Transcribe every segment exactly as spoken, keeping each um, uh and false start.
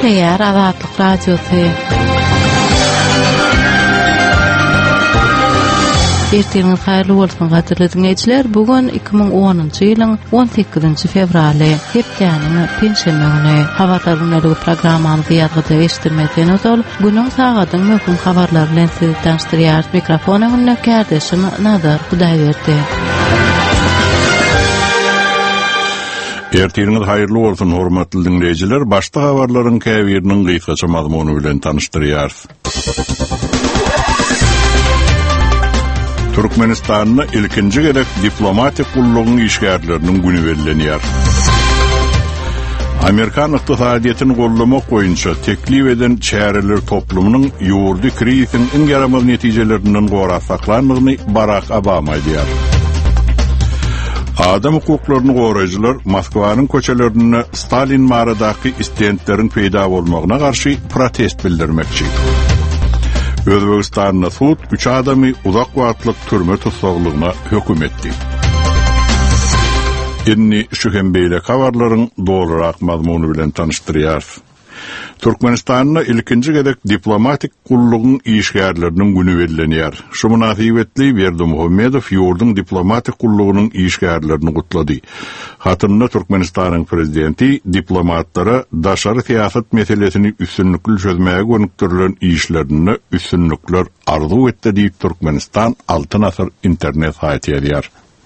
Teýär Azatlyk Radiosy. Erteniňiz haýrly bolsun gaderli dinleýijiler. Bugun iki ming onunçy ýylyň on sekizinji fevraly, hepdeniň pensiýa güni. Habarlaryň öňündäki programmamyzy ýazgyda eşitdirmeden öňden günüň sagatyň möhüm habarlary bilen sizi tanıştyrýar. Mikrofonyň näkärdeşim Nazar Hudaýberdi. Erteniňiz haýrly bolsun hormatly dinleýijiler. Başda habarlaryň käbiriniň gysgaça mazmuny bilen tanıştyrýar. Türkmenistan'da ilkinci gerek diplomatik kulluğun işgärlerinin günü bellenýär. Amerikan ykdysadiyetini gollamak boýunça teklif eden çäreler toplumynyň ýurdy kriziň iň ýaramaz netijelerinden gora saklandygyny Barack Obama diýär. Adam hukuklaryny goraýjylar Moskwanyň köçelerinde Stalin maradaky istentleriň peýda bolmagyna garşy protest bildirmekçi. Özbegistan'da sud üç adamy uzak wagtlyk türme tutsaglygyna höküm etdi. Inni şu hembeýle habarlaryň dolarak mazmuny bilen tanıştyrýar. Türkmenistan'da ilkinci gerek diplomatik kulluğun işgärlerinin günü bellenýär. Şu münasibetli Berdimuhammedow ýurdun diplomatik kulluğunun işgärlerini gutlady. Hatynda Türkmenistan'ın prezidenti diplomatlara daşary siýasat meselesini üstünlükli çözmäge gönüktirilen işlerini üstünlükler arzu etdi diýip Türkmenistan Altyn Asr internet saýty ýazýar.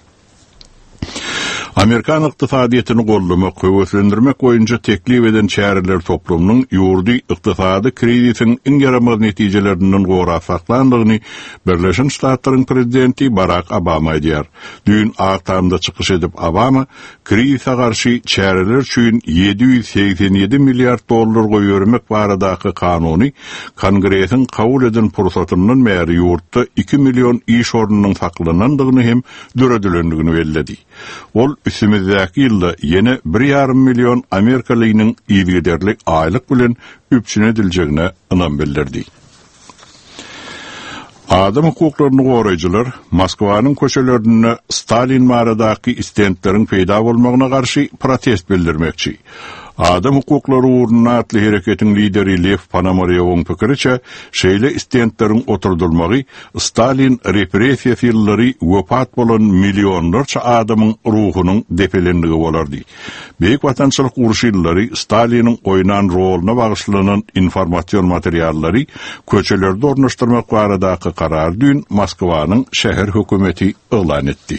Amerikan ykdysadyetini gollamak, höweslendirmek boýunça teklif eden çäreler toplumynyň ýurdy ykdysady krizisiň iň ýaramaz netijelerinden gora saklandygyny Birleşen Ştatlaryň prezidenti Barack Obama diýär. Dün Aktamda çykyş edip Obama krizise garşy çäreler üçin yedi yüz seksen ýedi milliard dollar goýbermek baradaky kanuny Kongresiň kabul eden pursatyndan bäri ýurtda iki milyon iş ornunyň saklanandygyny hem döredilendigini belledi. Ol üsimizdäki ýylda ýene bir ýarym milyon Amerikalynyň ýylgyderlik aýlyk bilen üpçünediljegine ynam bildirdi. Adam hukuklaryny goraýjylar Moskwanyň köçelerinde Stalin maradaky istentleriň peýda bolmagyna garşy protest bildirmekçi. Adam hukuklary uğruna atly hereketiň lideri Lev Ponomaryowyň pikiriçe, şeýle istentleriň oturdulmagy Stalin repressiýa ýyllary wepat bolan millionlarça adamyň ruhunyň depelenligi bolardy. Beýik watançylyk uruş ýyllary Staliniň oýnan roluna bagyşlanan informasiýon materiallary köçelerde ornaşdyrmak baradaky karar dün Moskwanyň şäher hökümeti elan etdi.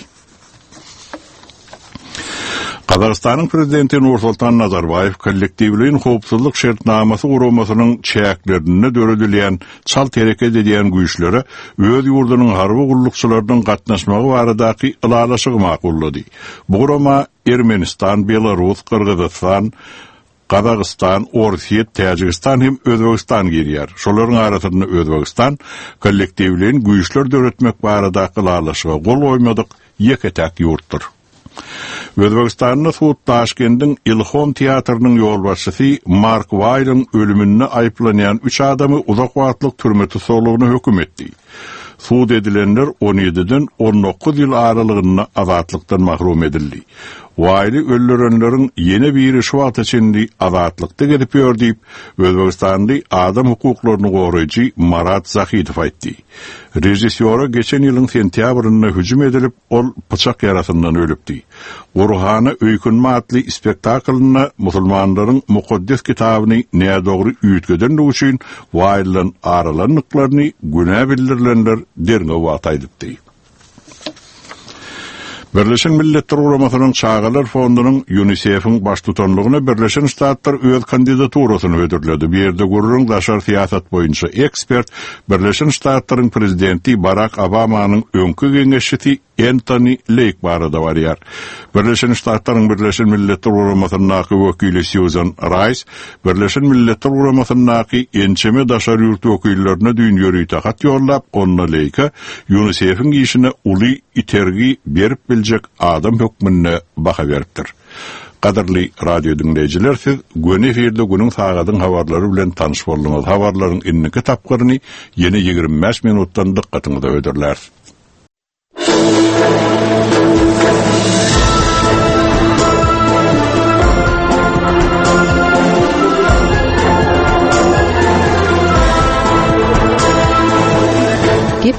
Kazakstanyň prezidenti Nursultan Nazarbayev kollektivliğin howpsuzlyk şertnamasy gurulmasynyň çäklerini döredilen çal tereket edýän güýçlere öz ýurdunyň harby gullukçylarynyň gatnaşmagy baradaky ılalaşygy makullady. Bu gurulma Ermenistan, Belarus, Kırgızstan, Kazakistan, Orsiýa, Täjikistan hem Özbegistan girýär. Şolaryň arasynda Özbegistan kollektivliğin güýçler döretmek baradaky ılalaşyga gol goýmadyk ýeketäk ýurtdyr. Özbegistan'da sud Taşkent'in İlhom Teatrı'nın ýolbaşçysy Mark Weilyň ölümüne aýplanýan üç adamy uzak wagtlyk türme tutsaglygyna höküm etdi. Sud edilenler on ýediden on dokuz ýyl aralygynda azatlykdan mahrum edildi. Waily öldürenleriň ýene biri şu wagt içinde azatlykda gedip ýördi, Özbegistan'da adam hukuklaryny goraýjy Marat Zahidov aýtdy. Rejissýora geçen ýylyň sentýabrynda hüjüm edilip, ol pyçak ýarasyndan ölüpdi. Gurhana öýkünme atly spektaklyna musulmanlaryň mukaddes kitabyny nädogry üýtgeden üçin Wailyň aralanlyklaryny günä bildirilenler derňe wagt aýdypdy. Birleşen Milletler Guramasynyň Çağalar Fondunyň UNICEF'in baş tutanlygyna Birleşen Ştatlar öz kandidaturasyny ödürledi. Bu ýerde gurrun daşar siýasat boýunça ekspert Birleşen Ştatlaryň prezidenti Barack Obamanyň öňkü geňeşçisi Anthony Lake barada barýar. Birleşen Ştatlaryň Birleşen Milletler Guramasynyň wekili Susan Rice, Birleşen Milletler Guramasynyň ençeme daşar ýurt wekillerine dünýäri tahat ýollap, onna Lake UNICEF'in işine uly itergi berip biljek adam hökmüne baha beripdir. Qadarly radio dinleyijiler, siz güni efirde günüň sagatyň habarlary bilen tanyş boldyňyz. Habarlaryň inniki tapgyryny ýene ýigirme beş minutdan dikkatyňyza ödürler.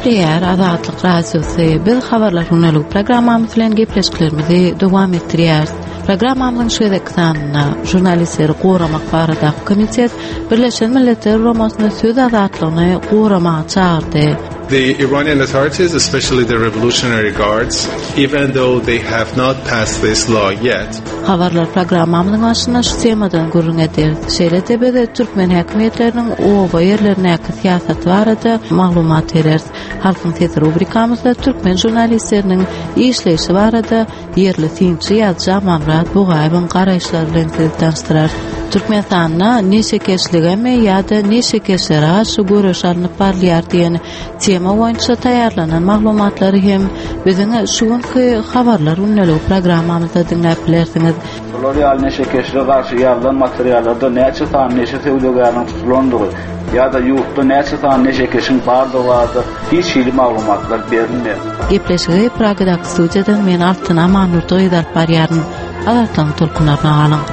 Gepleyer Azatlyk Radiosu bir habarlar hünelük programmamız bilen gepleşiklerimizi dowam etdirýär. Programmamyzyň şeýle kanalyna jurnalistleri goramak barada komitet Birleşen Milletler Romasyny söz azatlygyny goramaga çağırdy. The Iranian authorities, especially the Revolutionary Guards, even though they have not passed this law yet, habarlar programmamyzyň başynda şu temadan görüňedi. Şeýle de Türkmen häkimetleriniň oba ýerlerine syýasaty barada maglumat berer. Halkyň sesi rubrikamyzda Türkmen jurnalistleriniň işleýişi barada ýerli tinçi ýazja Mamrat Bugaýewiň garaýşlary bilen tanıştyrar. Türkmenistanyna neşe keşligeme ýa-da neşe keşlere şu görüş alınıp barlýar diýen tema boýunça taýýarlanan maglumatlary hem biziň şu günkü habarlar ünlü programmamyzda dinläp bilersiňiz. Florial neşe keşlige garşy ýazylan materiallarda näçe san neşe söwlegiň tutulandygy ýa-da ýurtda näçe san neşe keşiň bardygy hiç şeýle maglumatlar berilmeýär. Gepleşigi Pragadaky studiýadan men Altına Manurdy ýazyp barýaryn. Alatdan tolkunaryna galyň.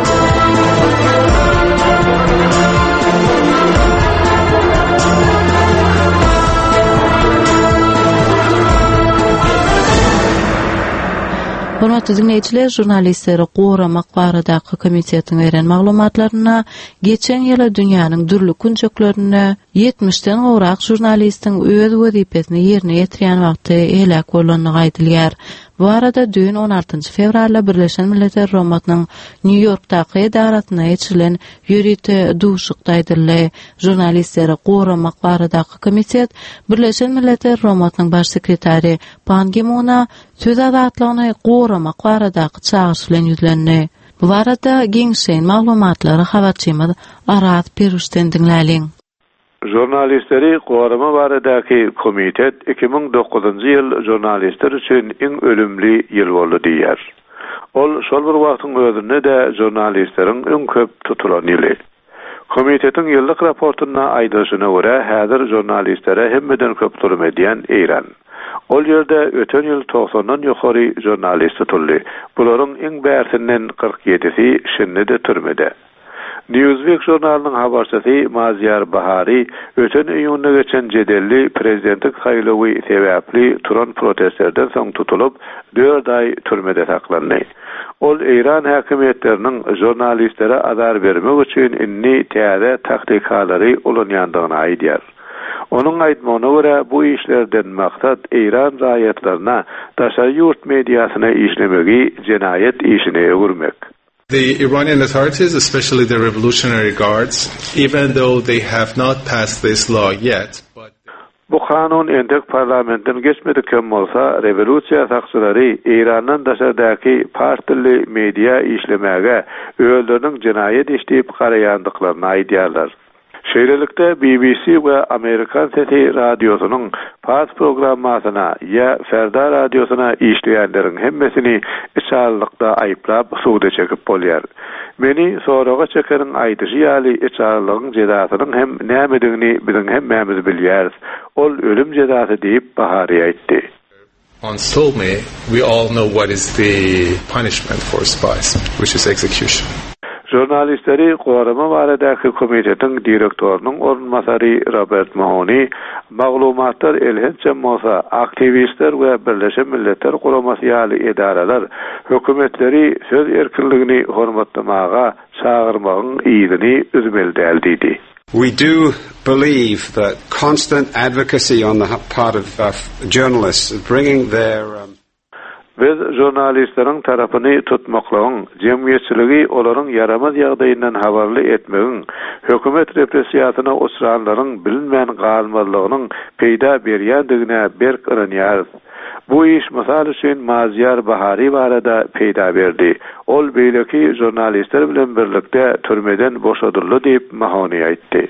Hormatly dinleýijiler, jurnalistleri goramak baradaky komitetiň beren maglumatlaryna geçen ýyla dünýäniň dürli kunjuklarynda ýetmişden gowrak jurnalistiň öz wezipesini ýerine ýetirýän wagty elek bolanyny gaýdylýar. Bu arada dün on altynjy fevralda Birleşen Milletler Romasynyň New Yorkdaky edaratyna ýetirilen ýürüýte duşukdaýdylar. Jurnalistleri goramak baradaky komitet Birleşen Milletler Romasynyň baş sekretary Ban Ki-moona söz azatlygyny goramak baradaky çağırş bilen ýüzlendi. Bu arada giňşen maglumatlary habarçymyz Aras Peruşten dinläliň. Jurnalistleri gorama baradaky komitet iki ming dokuzunjy ýyl jurnalistler üçin iň ölümli ýyl boldy diýär. Ol şol bir wagtyň özünde de jurnalistleriň iň köp tutulan ýyly. Komitetiň ýyllyk raportyna aýdyşyna görä, häzir jurnalistlere hemmeden köp turum edýän Eýran. Ol ýerde öten ýyl toksondan ýokary jurnalist tutuldy. Bularyň iň bärsinden kırk ýedisi şinde türmede. Newsweek jurnalynyň habarçysy Maziyar Bahari öten iýunda geçen jedelli prezidentlik haýlygy sebäpli turan protestlerden soň tutulup dört ay türmede saklandy. Ol Eýran häkimetleriniň jurnalistlere azar bermek üçin inni täze taktikalary ulanýandygyny aýdýar. Onun aýtmagyna görä bu işlerden maksat Eýran raýatlaryna daşary ýurt mediasyna işlemegi jenayet işine öwürmek. The Iranian authorities, especially the Revolutionary Guards, even though they have not passed this law yet, but bu kanun endek parlamentten geçmediken bolsa, revolüsiýa sakçylary Eýranyň daşardaky partili media işlemäge öýleriniň jenayet işleyip garaýandyklaryny aýdýarlar. Şeýlelikde B B C we Amerikan Sesi radiosynyň pas programmasyna ýa Ferda radiosyna işleýänleriň hemmesini içarlykda aýplap suwda çekip bolýar. Meni soraga çekeriň aýdyşy ýaly içarlygyň jedasynyň hem nämedigini biziň hemmemiz bilýäris. Ol ölüm jedasy diýip Bahary aýtdy. once told me, we all know what is the punishment for spies, which is execution. Jurnalistleri gorama baradaky komitetiň direktorynyň orunmasary Robert Mahoney maglumatlar elhençe bolsa aktivistler we Birleşen Milletler Guramasy ýaly edaralar hökümetleri söz erkinligini hormatlamaga çağırmagyň ýylyny üzmeli diýdi. We do believe that constant advocacy on the part of uh, journalists bringing their um Biz jurnalistleriň tarapyny tutmaklagyň, jemgyýetçiligi olaryň yaramaz ýagdaýyndan habarly etmegiň, hökümet repressiýasyna uçranlaryň bilinmän galmalygynyň peýda berýändigine berk ýarynýar. Bu iş mysal üçin Maziyar Bahari barada peýda berdi. Ol beýleki jurnalistler bilen birlikde türmeden boşadyldy diýip Mahoney aýtdy.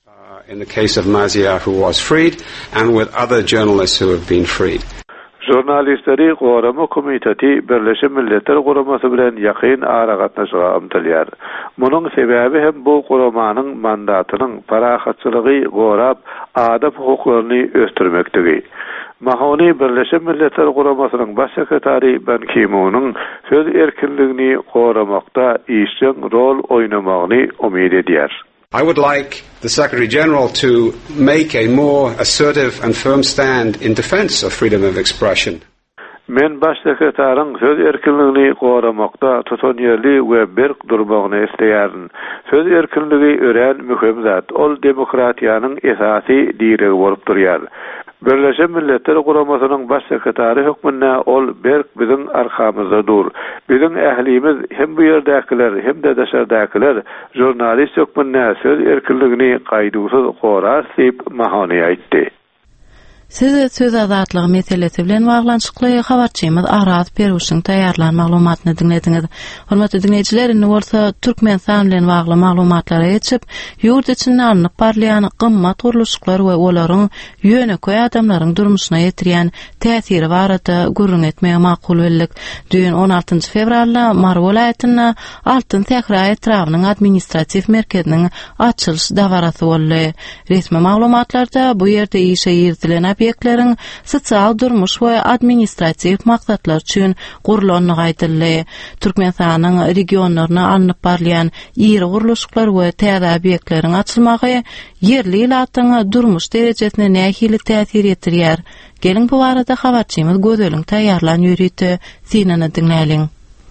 In the case of Maziyar, who was freed, and with other journalists who have been freed. Jurnalistleri gorama komiteti Birleşen Milletler Guramasy bilen ýakyn ara gatnaşyga ymtylýar. Munyň sebäbi hem bu guramanyň mandatynyň parahatçylygy gorap adam hukuklaryny östürmektigi. Mahoney Birleşen Milletler Guramasynyň baş sekretary Ban Ki-moonyň söz erkinligini goramakda işçiň rol oýnamagyny umyt edýär. I would like the Secretary General to make a more assertive and firm stand in defense of freedom of expression. Men baş sekretarın söz erkinligini goramakda tutan yerli we berk durmagyny isleýärin. Söz erkinligi ören mühim zat. Ol demokratiýanyň esasy diregi bolup durýar. Birleşen Milletler Guramasynyň baş sekretary hökmünde ol berk biziň arkamyzda dur. Biziň ählimiz hem bu ýerdekiler hem de daşardakiler jurnalist hökmünde söz erkinligini gaýdysyz gorar diýip mahany aýtdy. Siz söz azatlygy meselesi bilen baglanşykly habarçymyz Araz Peruşyň taýýarlan maglumatyny dinlediňiz. Hormatly dinleyijiler, indi bolsa Türkmenistan bilen bagly maglumatlara geçip, ýurt içinde alanyp barlayan gymmat guruluşlar we olaryň ýöneköý adamlaryň durmuşyna ýetirýän täsiri barada gurrun etmege makul bildik. Düýün on altyncy fevralda Mar welaýatyna Altyn Sahra etrawynyň administrativ merkeziniň açylyş dawarasy boldy. Resmi maglumatlarda bu ýerde işe ýertilen obyektlerin sosial durmuş we administrativ maksatlar üçin gurulanyny gaýdyldy. Türkmenistanyň regionlaryna alanyp barlayan ýeri guruluşlar we täze obyektlerin açylmagy yerli ilatyň durmuş derejesine nähili täsir etdirýär. Gelin bu barada habarçymyz Gözeliň taýýarlan ýürüýti sinany dinläýin.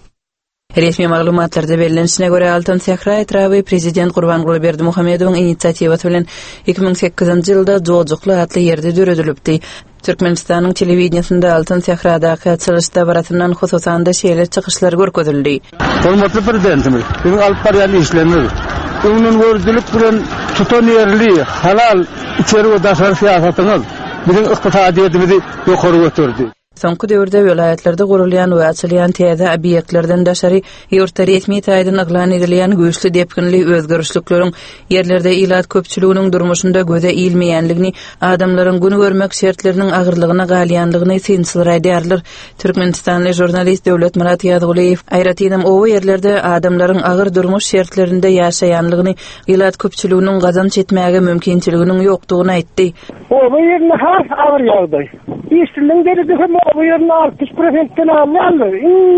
Resmi maglumatlarda belirlenişine göre Altyn Sahra etrawy prezident Gurbanguly Berdimuhammedowyň inisiatiwasy bilen iki ming sekizinji ýylda Jojukly atly ýerde döredilipdi. Türkmenistanyň telewizionunda Altyn Sahradaky açylyş dabarasyndan hususan da şeýle çykyşlar görkezildi. Hormatly prezidentimiz, biziň alyp barýan işlerimiz öňünden gördülip bilen tutan ýerli halal içeri we daşary siýasatyňyz biziň ykdysadyýetimizi ýokary götürdi. Soňky döwürde welaýatlarda gurulýan we açylýan täze obyektlerden daşary ýurtda resmi taýdan aglan edilen güýçli depkinli özgörüşlikleriň ýerlerde ilat köpçüliginiň durmuşynda göze ilmeýänligini, adamlaryň güni görmek şertleriniň agyrlygyna galýanlygyny sinçiler aýdýarlar. Türkmenistanly jurnalist Döwlet Murat Ýazyguliýew aýratynam o ýerlerde adamlaryň agyr durmuş şertlerinde ýaşaýanlygyny, ilat köpçüliginiň gazanç etmäge mümkinçiliginiň ýokdugyny aýtdy. O ýerde har agyr ýagdaý. İşçiliğin derece bu yerine altmış prosentden almalı.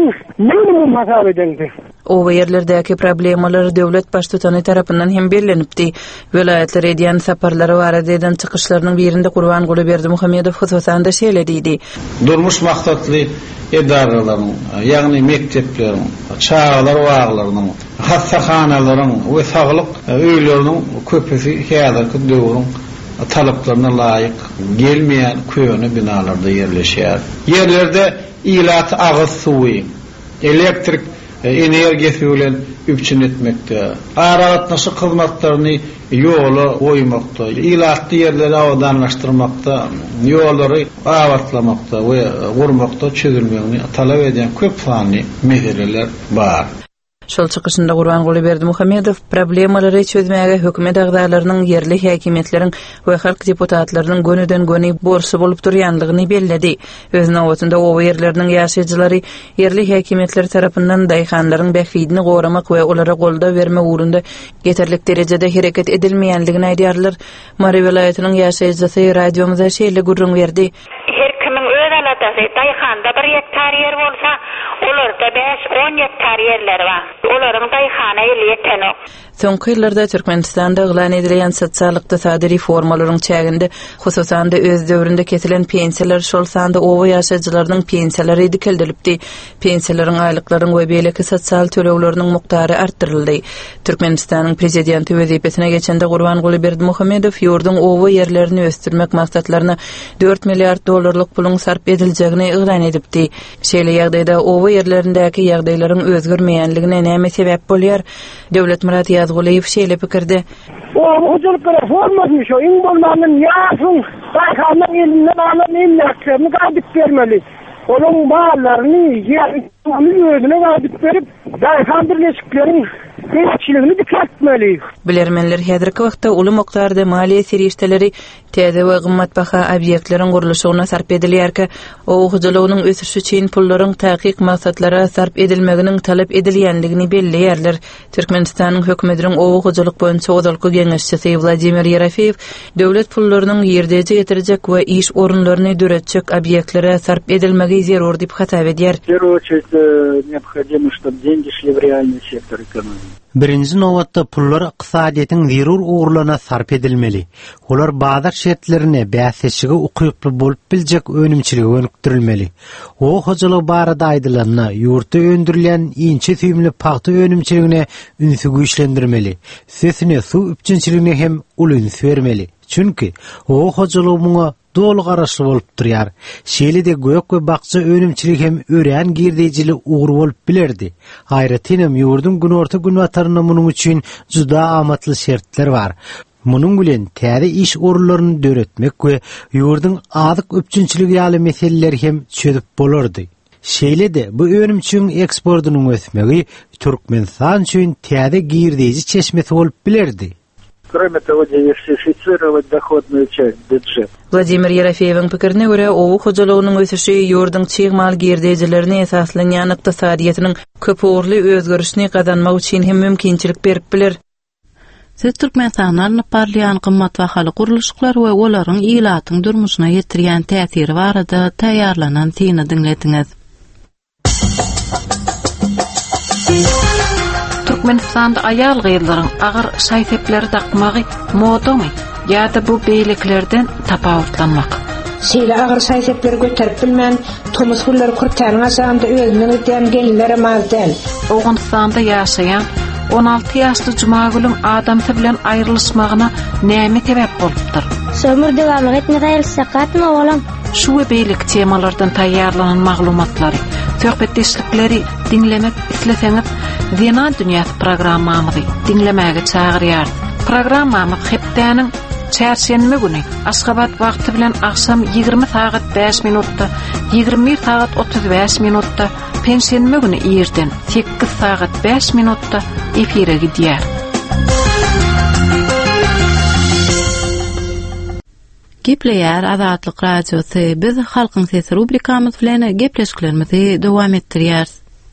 Minimum hasap edildi. O yerlerdeki problemalar devlet baştutanı tarafından hem belirlenipdi. Vilayetler ediyen saparları barada eden çıkışlarının birinde Gurbanguly Berdimuhammedow hususan da şeýlediydi. Durmuş maksatly edaralaryň, ýagny mekteplerin, çağlar waglarynyň, hassahanaların we saglyk öýleriniň köpüsi häzirki döwrüň talaplarına laýyk gelmeýän köýüne binalarda ýerleşýär. Yerlerde ilat agyz suwy, elektrik energiýasy bilen üpçün etmekde, aragatnaşyk hyzmatlaryny ýola goýmakda, ilatly ýerleri awadanlaşdyrmakda, ýollary awatlamakda we gurmakda çözülmegini talap eden köp sanly meseleler bar. Şol çykyşynda Gurbanguly Berdimuhammedow problemalary çözmäge hökümet agdalarynyň yerli häkimetleriň we halk deputatlarynyň gönüden göni borçly bolup durýanlygyny belledi. Özüne awatynda o yerleriniň ýaşaýjylary yerli häkimetler tarapyndan daýhanlaryň bähidini goramak we olara golda berme uğrunda yeterlik derejede hereket edilmeýänligini aýdýarlar. Mary welaýatynyň ýaşaýjysy radiomuza şeýle gurrun berdi. Her kimin öz alatysy daýhanda bir hektar ýer bolsa, olarda beş on hektar ýerler bar. Olaryň daýhana ýeteni. Soňky ýyllarda Türkmenistanda aglan edilen sosial-ykdysady reformalaryň çäginde, hususan da öz döwründe kesilen pensiýalar şol sanda owa ýaşaýjylarynyň pensiýalary dikildilipdi. Pensiýalaryň aýlyklaryň we beýleki sosial tölegleriniň mukdary artdyryldy. Türkmenistanyň prezidenti wezipesine geçende Gurbanguly Berdimuhammedow ýurdun owa ýerlerini östürmek maksatlaryna dört milliard dollarlyk pulun sarp ediljegini ýylan edipdi. Şeýle ýagdaýda owa ýerlerindäki ýagdaýlaryň özgürmeýänligine näme sebäp bolýar? Döwlet Murat Ýazyguliýew şeýle pikirde. O hujuluk reformasy şu iň bolmagyny ýaşyň daýhanyň elinden alan emlakçyny gaýdyp bermeli. Olaryň baýlaryny ýa-ni özüne gaýdyp berip daýhan birleşiklerini Teşkiligini dikatmeli. Bilermenler häzirki wagtda uly mokdarda maliýe serişdeleri täze we gymmatbaha obýektleriň gurulşygyna sarp edilýärki, o hujulugynyň ösüşi üçin pullaryň taýyk maksatlara sarp edilmeginiň talap edilýändigini belliýärler. Türkmenistanyň hökümetiniň o hujuluk boýunça ozalky geňeşçisi Vladimir Yerafeýew döwlet pullarynyň ýerdeje ýetirjek we iş orunlaryny döretjek obýektlere sarp edilmegi zerur diýip hatap edýär. В первую очередь необходимо, чтобы деньги шли в реальный сектор экономики. Birinci nowatda pullar iqtisadiyatyň zerur uğurlarına sarp edilmeli. Olar bazar şertlerine bäsleşigi ukuyukly bolup biljek önümçiligi önükdirilmeli. O hojalyk barada aýdylanyna ýurtda öndürilen inçe süýümli paxta önümçiligine ünsü güýçlendirmeli. Sesine su üpçünçiligine hem ulüns bermeli. Çünki o hojalyk muňa dolu garaşly bolup durýar. Şeýle-de gök we bakça önümçilik hem örän girdejili uğur bolup bilerdi. Haýratynam ýurdun gün orta gün wataryna munyň üçin juda amatly şertler bar. Munyň bilen täze iş orunlaryny döretmek we ýurdun adyk öpçünçiligi ýaly meseleleri hem çözüp bolardy. Şeýle-de bu önümçiň eksportunyň ösmegi Türkmenistan üçin täze girdeji çeşmesi bolup bilerdi. Кроме того, диверсифицировать доходную часть бюджета. Vladimir Yerafeýewiň pikirine görä, owu hojalygynyň ösüşi ýurdun çyğmal gerdejilerini esaslanýan ykdysadyýatynyň köpürli özgörüşini gazanmak üçin hem mümkinçilik berip biler. Siz Türkmenistanyň parlayan gymmat bahaly guruluşlar we olaryň ilatyň durmuşyna ýetirýän täsiri barada taýýarlanan tiňi diňlediňiz. Türkmenistanda ayal gyýylaryň agyr şaýsepleri takmagy modamy ýa-da bu beýliklerden tapawutlanmak. Şeýle agyr şaýsepleri göterip bilmän Thomas Fuller kurtanyň aşagynda özüne ötýän gelinlere mazdal. Owgunstanda ýaşaýan on alty ýaşly Jumagülüň adamsy bilen aýrylyşmagyna näme sebäp bolupdyr? Sömür deganyň etne gaýrysakatmy bolam? Şu we beýlik temalardan taýýarlanan maglumatlary, söhbetdeşlikleri dinlemek isleseňiz, Zena Dünyasy programmamyzy dinlemäge çagyrýar. Programmamyz hepdeniň çarşembe güni Aşgabat wagty bilen akşam ýygrimi saat beş minutda, ýygrimi bir saat otuz beş minutda, pensiýenme güni ýerden sekiz saat beş minutda efire gidýär. Gepleýär Azatlyk radiosy. Biz halkyň sesi rubrikamyz bilen gepleşiklerimizi dowam etdirýär.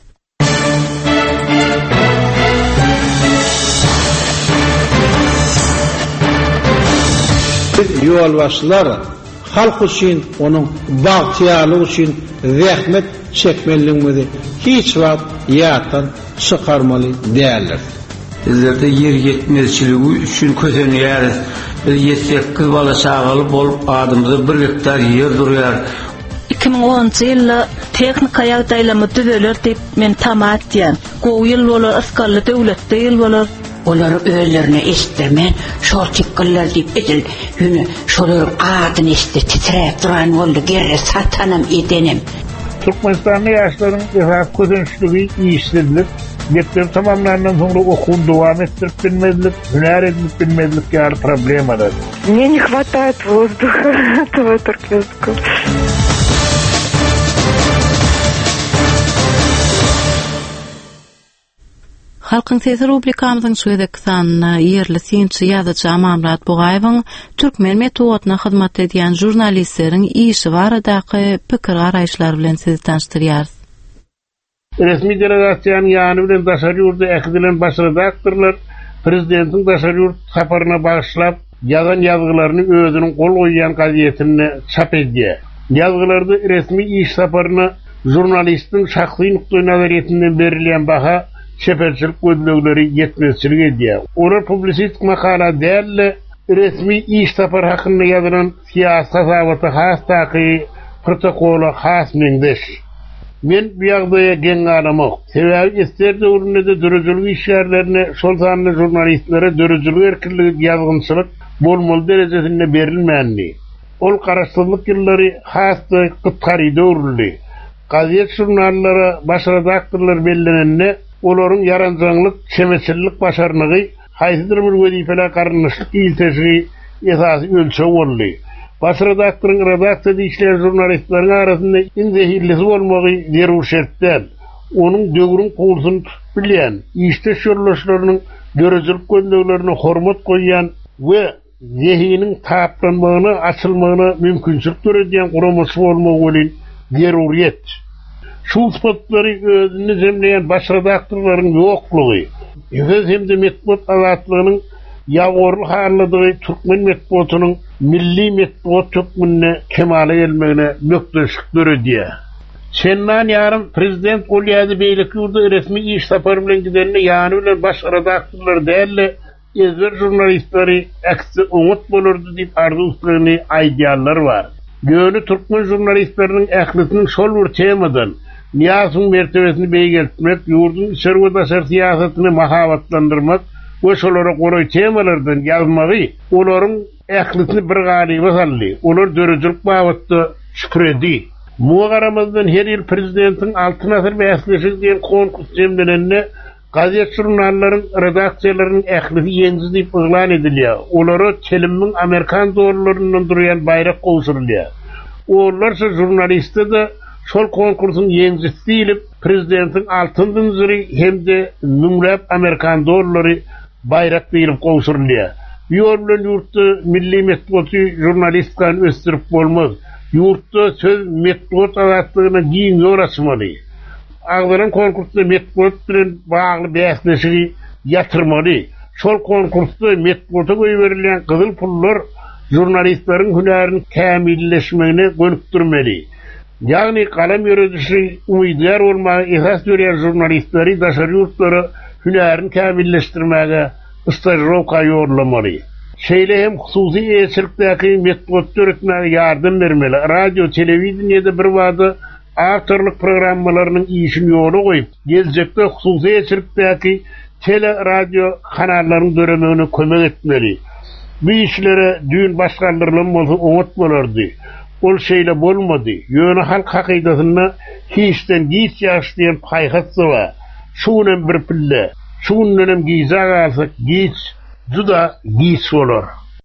Ýolbaşçylar halk üçin, onuň bagtýarlygy üçin zähmet çekmeliligimizi hiç wagt ýatdan çykarmaly däldir. Bizlerde yer yetmezçiligi üçin kösenýär. Bir yetsek bala çağaly bolup adamyza bir hektar yer durýar. iki ming onunçy ýylda teknika ýagdaýlamy düzeler diýip men tamat diýen. Gowy ýyl bolar asgarly döwletde ýyl bolar. Olar özlerine istirmen, şol tikgiller diýip edil. Ýüne şolaryň adyny istir titrep duran boldy, gerre satanam edenim. Türkmenistanyň ýaşlaryň esas közençligi ýyşdirilir. Mektep tamamlandan soňra okuw dowam etdirip bilmezlik, hünär edip bilmezlik ýaly problemalar. Мне не хватает воздуха этого туркменского. Halkyň sesi rubrikamyzyň şuýdek sanyna ýerli synçy ýazyjy Amamrat Bugaýewiň türkmen metodyna hyzmat edýän jurnalistleriň işi baradaky pikir garaýşlary bilen sizi tanıştyrýar. Resmi delegasiýanyň ýany bilen daşary ýurda äkidilen başarydakdyrlar. Prezidentiň daşary ýurt saparyna bagyşlap ýazan ýazgylaryny özüniň gol goýýan gazetine çap edýär. Ýazgylarda resmi iş saparyna jurnalistiň şahsy nukdaý nazaretinden berilýän baha şeferçilik gözlegleri yetmezçilik edýär. Olar publisistik makala däl, resmi iş sapar hakynda ýazylan siýasat tasawaty hastaky protokola has meňdeş. Men bu ýagdaýa geň garamak. Sebäbi ister döwründe dürüjülük işlerlerine şol sanly jurnalistlere dürüjülük erkinligi ýazgynçylyk bolmaly derejesinde berilmänli. Ol garaşsyzlyk ýyllary hasty gytkary döwrli. Gazet jurnallara başaradakdyrlar bellenende olaryň yaranjanlyk, çemeçillik başarnygy haýsydyr bir wezipeler garanyşlyk ýyltyşy esasy ölçew boldy. Baş redaktoryň redaksiýada işleýän jurnalistleriň arasynda inzehirlisi bolmagy zerur şertler. Onuň döwrün gowusyny tutup bilýän, işde şurlaşlarynyň dörejilik gözleglerini hormat goýýan we zehiniň tapdanmagyny, açylmagyny mümkinçilik töredýän guramasy bolmagy bilen zeruriýet. Şu spotları özünü zemleyen baş redaktorlaryň ýoklugy, ýöne hemde metbuat azatlygynyň ýagorly harladygy türkmen metbuatynyň milli metbuat tökmünde kemale gelmegine mökteşik döredýär. Çennan yarım prezident Olyadi beylik yurdu resmi iş saparı bilen gidenine yani bilen baş redaktörler değerli ezber jurnalistleri aksi umut bulurdu deyip arzularını ideallar var. Gönü Türkmen jurnalistlerinin ehlisinin şol vurtayamadan Niyaz'ın mertebesini beygeltmek, yurdun içeri ve dışarı siyasetini mahavatlandırmak ve şolara koruy temalardan yazmağı, onların ehlisini bir galiba salli, onlar dörücülük bağıttı şükredi. Muğaramızdan her yıl prezidentin altın asır behsleşik diyen konkurs cemlenenine gazet jurnalların, redaksiyaların ehlisi yensiz deyip ıglan ediliyor. Onları çelimin Amerikan doğrularından duruyan bayrak kovuşuruluyor. Onlarsa jurnaliste de şol konkursun yensiz değilip prezidentin altından zırı hem de nümrep Amerikan doğruları bayrak değilip kovuşuruluyor. Yolun yurtta milli metbotu jurnalistkan östürüp olmaz. Yurtta söz metbot avattığına giyin yol açmalı. Ağların konkursta metbot bilen bağlı behsleşigi yatırmalı. Şol konkursta metbota koyu verilen kızıl pullar jurnalistlerin hünerini kamilleşmegine gönüktürmeli. Yani kalem yöretişi umidiyar olmağı esas gören jurnalistleri daşarı yurtları hünerini kamilleştirmeye ıstajroka yorlamalı. Şeyle hem hususi eşirkteki metbot öğretmeye yardım vermeli. Radyo, televizyonda bir vadı avtorluk programmalarının işini yolu koyup, gelecekte hususi eşirkteki tele radyo kanallarının dönemini kömek etmeli. Bu işlere düğün başkaldırılması unutmalardı. Ol şeyle bolmadı. Yönü halk hakikatına hiçten giyiş yaşlayan payhatsı var. Şunem bir pille. Şunem giyizak alsak giyiş, juda giyiş olur.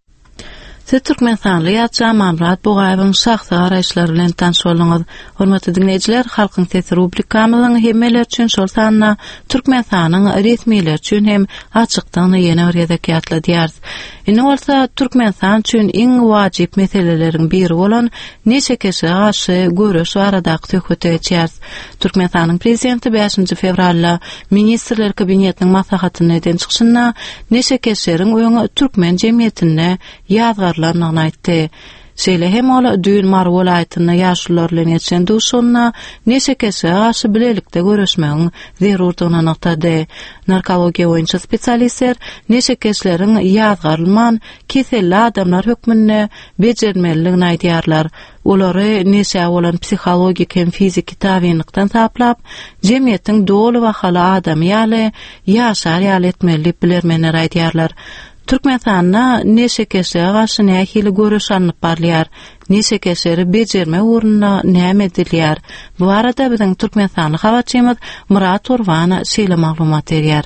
Türkmenstanlı ýatjy Mamrat Bogaýewiň şahsy garaýşlary bilen tanış bolýaňyz. Hormatly dinleýijiler, Halkyň Sesi rubrikamyzyň hemmeler üçin şol sanyna Türkmenstanyň resmiýetleri üçin hem açykdygyny ýene bir ýerde ýatla diýäris. Indi bolsa Türkmenstan üçin iň wajyp meseleleriň biri bolan neçe kişi gaşy görüş baradaky töhfete geçýäris. Türkmenstanyň prezidenti beşinji fevralda ministrler kabinetiniň maslahatyny eden çykyşynda neçe kişileriň öňe türkmen jemgyýetine ýazgar larlaryny aýtdy. Şeýle hem ola düýün Mar welaýatyna ýaşlylar bilen geçen duşunna neçe kişi gaşy bilelikde görüşmegiň zerurdygyny anyklady. Narkologiýa boýunça spesialistler neçe kişileriň ýazgarylman keselli adamlar hökmünde bejermeligini aýdýarlar. Olary neçe bolan psihologik hem fizik tabiinlikden taplap, jemgyýetiň dolu we hala adamy ýaly ýaşar ýaly etmeli bilermenler aýdýarlar. Türkmenstanda neçe kişiye gaşy nähili görüş alınıp barlýar, neçe kişileri bejerme uğruna näme edilýär. Bu arada biziň Türkmenstanly habarçymyz Murat Orwana şeýle maglumat berýär.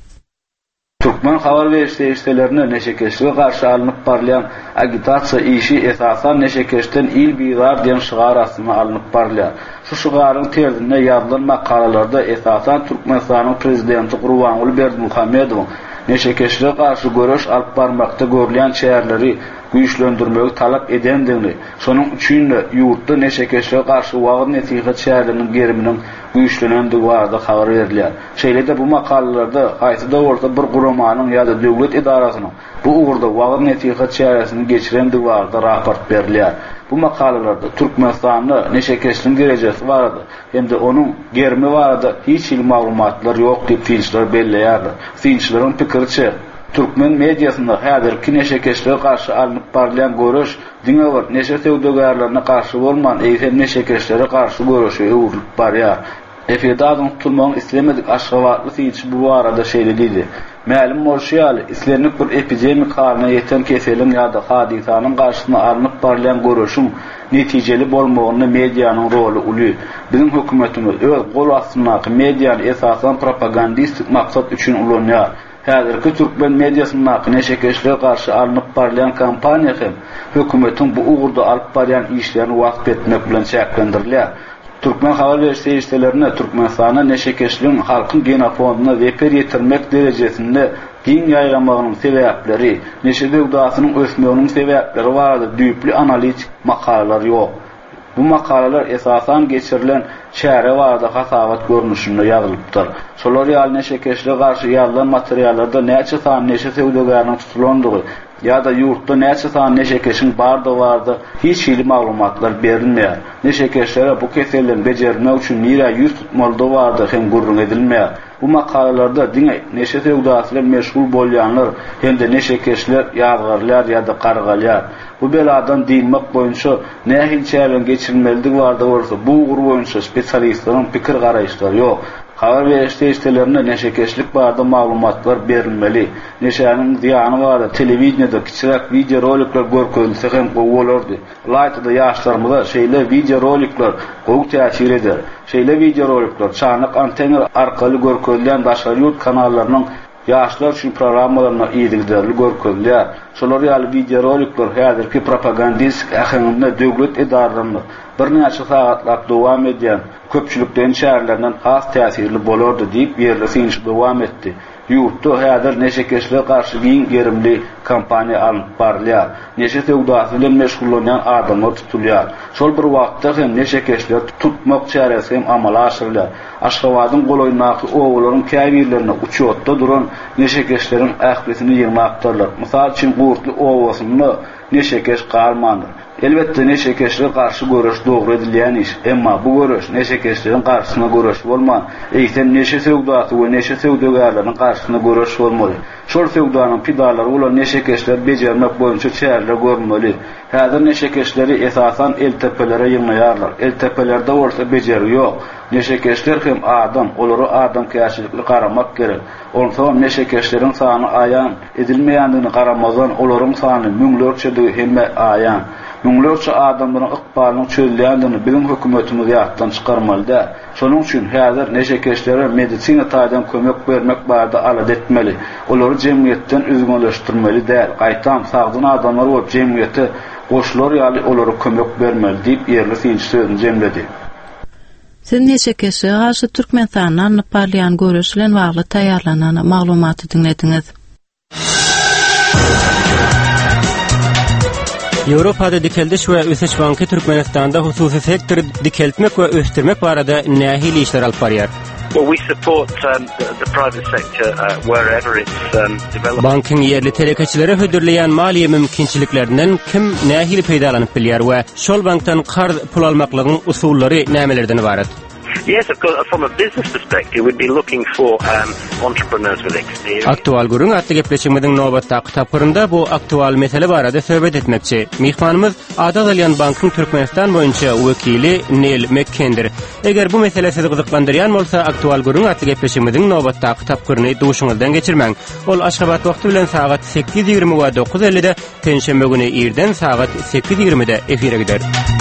Türkmen habar berişlerine neçe kişiye garşy alınıp barlayan agitasiýa işi esasan neçe kişiden il biýar diýen şygar astyna alınıp barlýar. Şu şygaryň terinde ýazylan makalalarda esasan Türkmenstanyň prezidenti Gurbanguly Berdimuhammedow neçe kişiye garşy görüş alyp barmakda görülen şäherleri güýçlendirmegi talap edendigini, şonuň üçin ýurtda neçe kişiye garşy wagt netihat şäherleriniň geriminiň güýçlenendigi barada habar berilýär. Şeýle-de bu makalalarda gaýta da orta bir guramanyň ýa-da döwlet idarasynyň bu ugrda wagt netihat şäheresini geçirendigi barada raport berilýär. Bu makalalarda Türkmenstanyň neçe kişiniň derejesi barada, hem de onuň gerimi barada hiç il maglumatlar ýok diýip finçler belleýärler. Finçleriň pikirçe Türkmen mediasynda häzirki neçe kişiye garşy alınıp barlayan görüş diňe bir neçe söwdegärlerine garşy bolman eýsem neçe kişilere garşy görüşe öwrülip barýar. Efedadyň tutulmagyny islemedik aşgabatly finç bu arada şeýle diýdi. Ma'lum bolşýaly islenip bir epidemik halyna ýeten keseliň ýa-da hadisanyň garşysyna alınıp barlayan görüşüň netijeli bolmagyny medianyň roli uly. Biziň hökümetimiz öz gol astyndaky mediany esasan propagandistik maksat üçin ulanýar. Häzirki Türkmen mediasyna neçe kişilere garşy alınıp barlayan kampaniýa hem hökümetiň bu ugrda alyp barýan işlerini wagt etmek bilen çäklendirilýär. Türkmen habar berişlerine Türkmenstana neçe kişiliň halkyň genofonuna weper ýetirmek derejesinde giň ýaýlamagynyň sebäpleri, neçe döwdatynyň ösmeginiň sebäpleri barada düýpli analitik makalalar ýok. Bu makalalar esasan geçirilen şäre wagda hasabat görnüşinde ýazylypdyr. Şolar ýaly neşekeşle garşy ýazylan materiallarda näçe san neşe söwdegarnyň tutulandygy ýa-da ýurtda näçe san neşekeşiň bardy bardy hiç hili maglumatlar berilmeýär. Neşekeşlere bu keselden bejermek üçin nira ýüz tutmaly bardy hem gurrun edilmeýär. Bu makalalarda diňe neşe söwdasy bilen meşgul bolýanlar hem-de neşekeşler ýazgarlar ýa-da gargalýar. Bu beladan diýmek boýunça nähil çälen geçirilmeligi bardy bolsa, bu gur boýunça spesialistleriň pikir garaýşlary ýok. Habar berişte işlerinde neşekeşlik barda maglumatlar berilmeli. Neşenin ziyanı barda televizyonda kiçirak video rolikler görkezilse hem gowy Laytyda ýaşlarymyza şeýle video rolikler gowy täsir eder. Şeýle video rolikler çanyk antenna arkaly görkezilýän başga ýurt kanallarynyň ýaşlar üçin programmalaryna ýetirdirli görkezilýär. Şolar ýaly video rolikler häzirki propagandistik äheminde döwlet edaralaryny bir näçe sagatlap dowam edýän köpçülükden şäherlerden has täsirli bolardy diýip ýerleşik dowam etdi. Ýurtda häzir neşekeşle garşy giň gerimli kampaniýa alyp barylýar. Neşe söwdasy bilen meşgullanýan adamlar tutulýar. Şol bir wagtda hem neşekeşler tutmak çäresi hem amala aşyrylýar. Aşgabatyň goloýnaky owlaryň käbirlerine uçýotda duran neşekeşleriň ählisini ýygnapdyrlar. Mysal üçin Gurtly owasyny neşekeş garmandyr. Elbette neşekeşlere karşı görüş doğru edilýän iş. Emma bu görüş neşekeşlerin karşısına görüş bolman. Eýsen neşe söwdasy we neşe söwdegarlaryň karşısına görüş bolmaly. Şol söwdanyň pidalary ular neşekeşler bejermek boýunça çärle görmeli. Häzir neşekeşleri esasan eltepelere ýygnaýarlar. Eltepelerde bolsa bejeri ýok. Neşekeşler hem adam, olary adam käşilikli garamak gerek. Onsoň neşekeşleriň sany aýan edilmeýändigini garamazdan olaryň sany müňlerçe hem aýan. Müňlerçe adamlaryň ykbalyny çözülýändigini bilim hökümetimiz ýatdan çykarmaly. Şonuň üçin häzir neşekeşlere medisina taýdan kömek bermek barada alad etmeli. Olary jemgyýetden üzgünleşdirmeli däl. Gaýtam sagdyn adamlar bolup jemgyýete goşular ýaly olary kömek bermeli diýip ýerli sözüni jemledi. Siz neşekeşe garşy Türkmenistanyň barlyan görüş bilen bagly taýýarlanan maglumaty dinlediňiz. Ýewropada dikeldiş we öseç banky Türkmenistanda hususy sektor dikeltmek we östirmek barada nähili işler alyp barýar. Well, we support um, the, the private sector uh, wherever it's um, developed. Bankyň yerli telekeçilere hödürleýän maliýe mümkinçiliklerinden kim nähili peýdalanyp bilýär we şol bankdan qarz pul almaklygyň usullary nämelerden ibaret? Yes, of course, from a business perspective, we'd be looking for um, entrepreneurs with experience. Aktual gurun atly gepleşigimiň nobatda kitaplarynda bu aktual mesele barada söhbet etmekçi. Mihmanymyz Ada Dalyan Bankyň Türkmenistan boýunça wekili Neil McKendir. Eger bu mesele sizi gyzyklandyrýan bolsa, aktual gurun atly gepleşigimiň nobatda kitaplaryny duşuňyzdan geçirmäň. Ol Aşgabat wagty bilen sagat sekiz ýygrimi we dokuz elliwde, tenşembe güni ýerden sagat sekiz ýygrimi'de efire gider.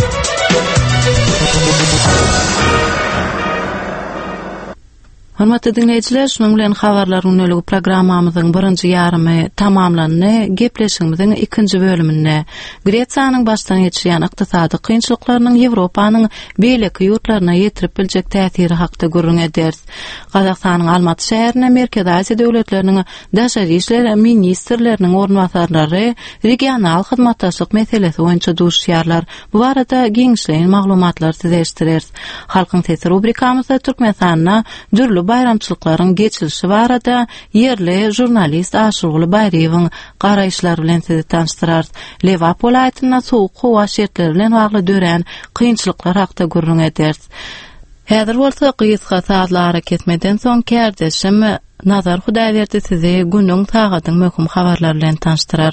Hormatly dinleýijiler, şonuň bilen habarlaryň önlügi programmamyzyň birinji ýarymy tamamlandy. Gepleşigimiziň ikinji bölümine Gresiýanyň başdan geçirýän ykdysady kynçylyklarynyň Ýewropanyň beýleki ýurtlaryna ýetirip biljek täsiri hakda gurrun ederiz. Gazakstanyň Almaty şäherine Merkezi Asia döwletleriniň daşary işler ministrleriniň ornwasarlary regional hyzmatdaşlyk meselesi boýunça duşýarlar. Bu barada giňişleýän maglumatlar size eşitdireriz. Halkyň sesi rubrikamyzda Türkmenistanyna dürli bayramçylyklaryň geçilişi barada yerli jurnalist Aşurguly Bayraýewiň garaýşlary bilen sizi tanıştyrarys. Lewap welaýatyna sowuk howa şertleri bilen bagly dören kynçylyklar hakda gurrun ederiz. Häzir bolsa gysga saatlara ketmeden soň kärdeşim Nazar Hudaýberdi sizi günüň tagadyň möhüm habarlary bilen tanıştyrar.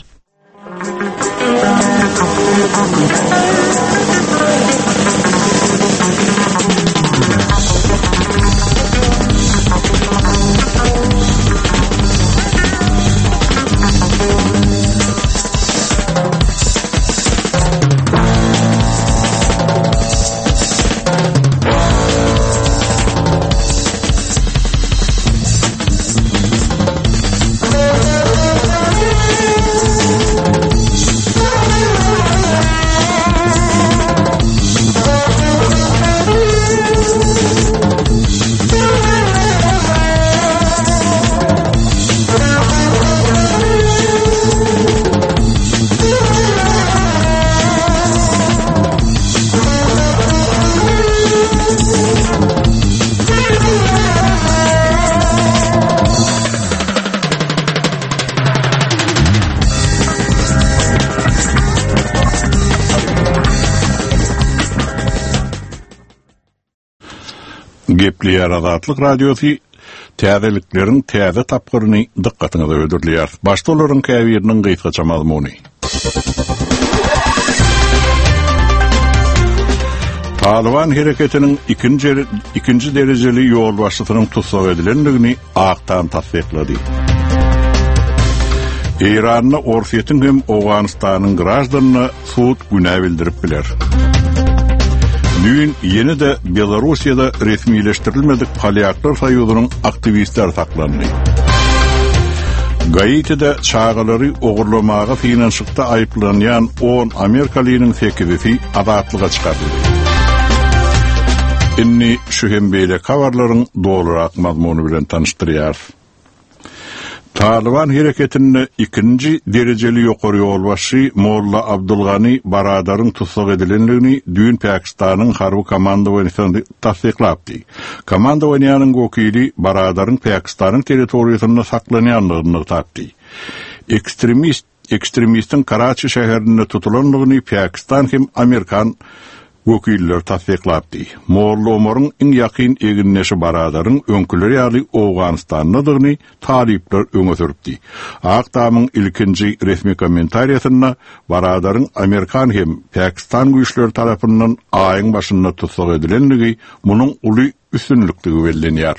Gepli Azatlyk Radiosu täzeliklerin täze tapgyryny dikkatyňyza ödürlýär. Başda olaryň käbiriniň gysgaça mazmuny. Taliban hareketinin ikinci, ikinci dereceli yol başlatıının tutsak edilenligini ağtan tasdiqlady. İran'na Orsiyetin hem Oğanistan'ın grajdanına suud günah bildirip biler. Dün yeni de Belarusya'da resmileştirilmedik Palyaklar Soyuzu'nun aktivistler saklandı. Gaiti'de çağaları oğurlamağa finanşıkta ayıplanan on Amerikalının sekizisi azatlığa çıkarıldı. Inni şu hembeyle kavarların doğrurak mazmunu bilen tanıştırıyar. Taliban hareketinin ikinci dereceli yukarı yol başı Molla Abdulgani Baradar'ın tutsak edilenliğini dün Pakistan'ın harbi komandovanı tasdiqlaptı. Komandovanyanın vekili Baradar'ın Pakistan'ın teritoriyasında saklanayanlığını taptı. Ekstremist ekstremistin Karachi şehrinde tutulanlığını Pakistan hem Amerikan Wekiller tasdiqlapdy. Molla Omar'ın en yakın eginneşi Baradar'ın önküleri ýaly Oğanistan'nadygyny talipler öňe süripdi. Aqtamyň ilkinji resmi kommentariýasyna Baradar'ın Amerikan hem Pakistan güýçleri tarapyndan aýyň başynda tutsak edilenligi munyň uly üstünlükligi bellenýär.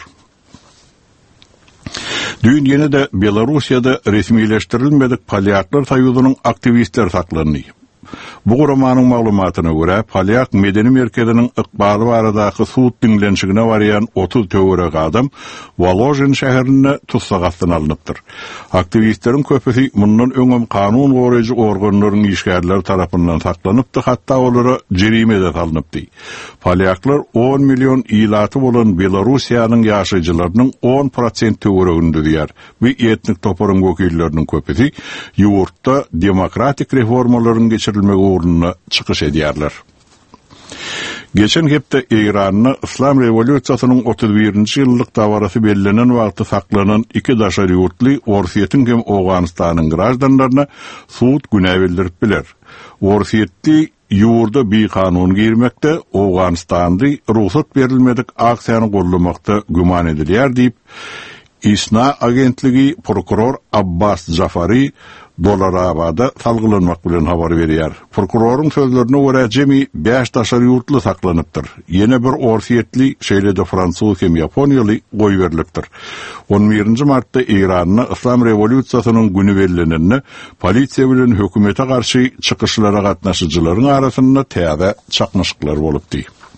Dün yeni de Belarusya'da resmileştirilmedik Palyaklar Soyuzu'nun aktivistler saklandy. Bu romanın maglumatyna görä, Palyak medeni merkeziniň ykbaly baradaky suud dinlenşigine barýan otuz töwerek adam Volozhin şäherinde tutsak astyna alınıpdyr. Aktivistleriň köpüsi mundan öňem kanun goraýjy organlaryň işgärleri tarapyndan saklanypdy, hatda olary jerimede salınıpdy. Palyaklar on milyon ilaty bolan Belarusiýanyň ýaşaýjylarynyň on prosent töweregini diýär. Bu etnik toparyň wekilleriniň köpüsi ýurtda demokratik reformalaryň geçirilmegi uğruna çıkış edýärler. Geçen hepde İran'na İslam Revolüsiýasynyň otuz birinji ýyllyk dawarasy bellenen wagty saklanan iki daşary ýurtly Orsiýetin hem Oğanistanyň grajdanlaryna suud günah bildirip biler. Orsiýetli ýurda bir kanun girmekde, Oğanistandy ruhsat berilmedik aksiýany gollamakda güman edilýär diýip İSNA agentligi prokuror Abbas Jafari Dolarabada salgılanmak bilen habar berýär. Prokurorun sözlerine görä jemi beş daşary ýurtly saklanypdyr. Ýene bir Orsiýetli şeýlede Fransuz hem Ýaponiýaly goý berilipdir. on birinji martda İran'na İslam Revolüsiýasynyň güni bellenende polisiýa bilen hökümete garşy çykyşlara gatnaşyjylaryň arasynda täze çakmyşyklar bolupdy.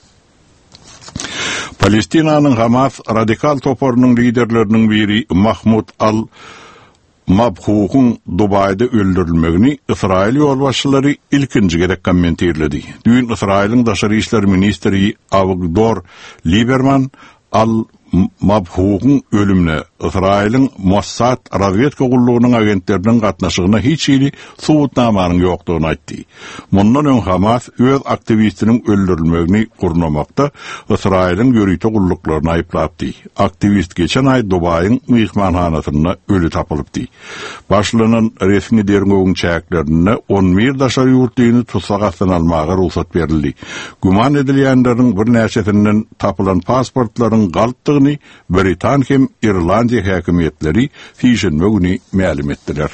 Palestinanyň Hamas radikal toparynyň liderleriniň biri Mahmud al Mabhuhun Dubay'da öldürülmegini İsrail ýolbaşçylary ilkinji gerek kommentirledi. Dün İsrail'in daşary işler ministri Avigdor Lieberman al Mabhuhun ölümüne İsrail'in Mossad razvedka gullugynyň agentleriniň gatnaşygyna hiç ýyly subutnamanyň ýokdugyny aýtdy. Mundan öň Hamas öz aktivistiniň öldürilmegini gurnamakda İsrail'in ýörüýte gulluklaryny aýplapdy. Aktivist geçen ay Dubay'yň mehmanhanasyna ölü tapylypdy. Başlanan resmi dergöwüň çäklerine on bir daşary ýurtlyny tutsak astyna almaga ruhsat berildi. Güman edilýänleriň bir näçesinden tapylan pasportlaryň galpdygyny Britan hem İrlandiýa häkimetleri fiýşenme güni ma'lum etdiler.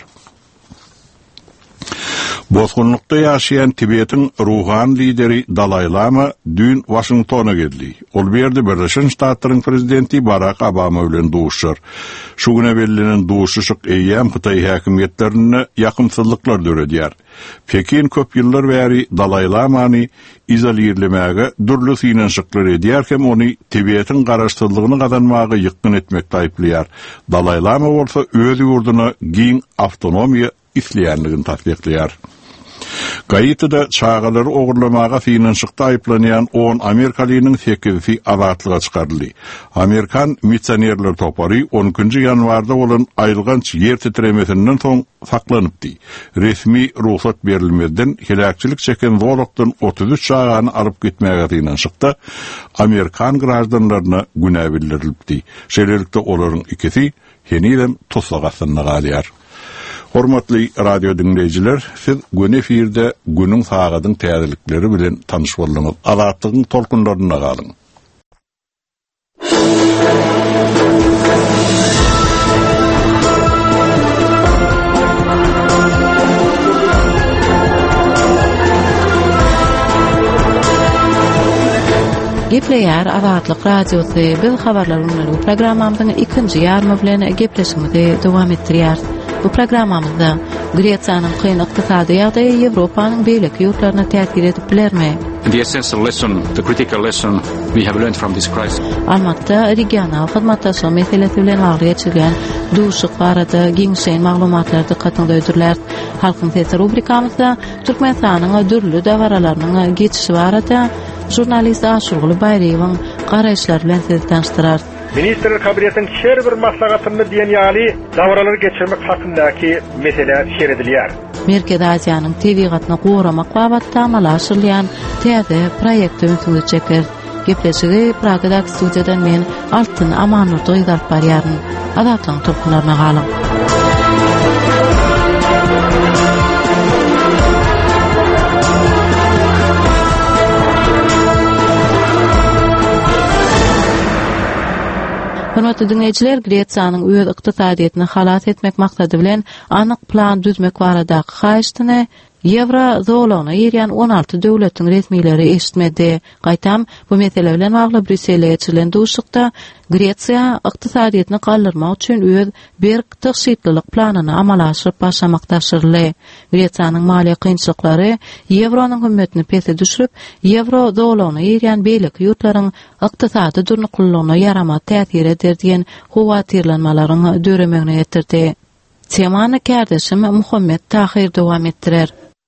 Bozgunlukda ýaşaýan Tibetiň ruhan lideri Dalai Lama dün Washingtona geldi. Ol berdi Birleşen Ştatlaryň prezidenti Barack Obama bilen duşar. Şu güne bellenen duşuşyk eýýäm Hytaý häkimetlerine ýakymsızlyklar döredýär. Pekin köp ýyllar bäri Dalai Lamany izolirlemäge dürli finanşyklar edýär hem ony Tibetiň garaşsyzlygyny gazanmagy ýykyn etmekde aýplýar. Dalai Lama bolsa öz ýurduny giň awtonomiýa isleýänligini tasdiqlýar. Gaitida çağalary ogurlamaga finanşykda aýplanýan on Amerikalynyň sekizisi azatlyga çykaryldy. Amerikan misionerler topary on üçinji ýanwarda bolan aýylganç ýer titremesinden soň saklanypdy. Resmi ruhsat berilmeden helakçylyk çeken Zolokdan otuz üç çağany alyp gitmäge finanşykda Amerikan grajdanlaryna günah bildirildi. Şeýlelikde olaryň ikisi henilem tutsak astyna galýar. Hormatly radio dinleyijiler, siz gün efirde günüň sagadyň täzelikleri bilen tanyş boldyňyz. Azatlygyň tolkunlaryna galyň. Gepleýär Azatlyk radiosy biz habarlaryny programmamyzyň ikinji ýarmy bilen gepleşmegi dowam etdirýär. Bu programmamyzda Gretsiýanyň kyn ykdysady ýagdaýy Ýewropanyň beýleki ýurtlaryna täsir edip bilermi? The essential lesson, the critical lesson we have learned from this crisis. Almatda regional hyzmatdaşlyk meselesi bilen bagly geçirilen duşyk barada giňşen maglumatlar dikkatinizi öýdürler. Halkyň sesi rubrikamyzda Türkmenistanyň dürli dawaralarynyň geçişi barada jurnalist Aşurguly Bayraýewiň garaýşlary bilen sizi tanıştyrar. Ministrler kabinetinin her bir maslahatyny diýen ýaly dawralar geçirmek hakyndaky mesele şer edilýär. Merkez Aziýanyň tebigatyny goramak babatda amalaşylýan täze proýekti öňsüňe çeker. Gepleşigi Pragada studiýadan men Altyn Amanurdy ýazyp barýaryn. Adatlyň turkularyna galyň. Hörmetli dinleyijiler, Gretsiýanyň öz ykdysadyýetyny halas etmek maksady bilen anyk plan düzmek barada haýyşdyny Ýewro zolagyna ýerýän on alty döwletiň resmiýleri eşitmedi. Gaýtam, bu mesele bilen bagly Brüsselde geçirilen duşykda Gretsiýa ykdysadyýetyny galdyrmak üçin öz bir täşitlilik planyny amala aşyryp başlamakdaşyrly. Gretsiýanyň maliýe kynçylyklary Ýewronyň hümmetini pese düşürüp, Ýewro zolagyna ýerýän beýleki ýurtlaryň ykdysady durnuklygyna ýarama täsir eder diýen howatyrlanmalaryny döremegine ýetirdi. Temany kärdeşim Muhammed Tahir dowam etdirer.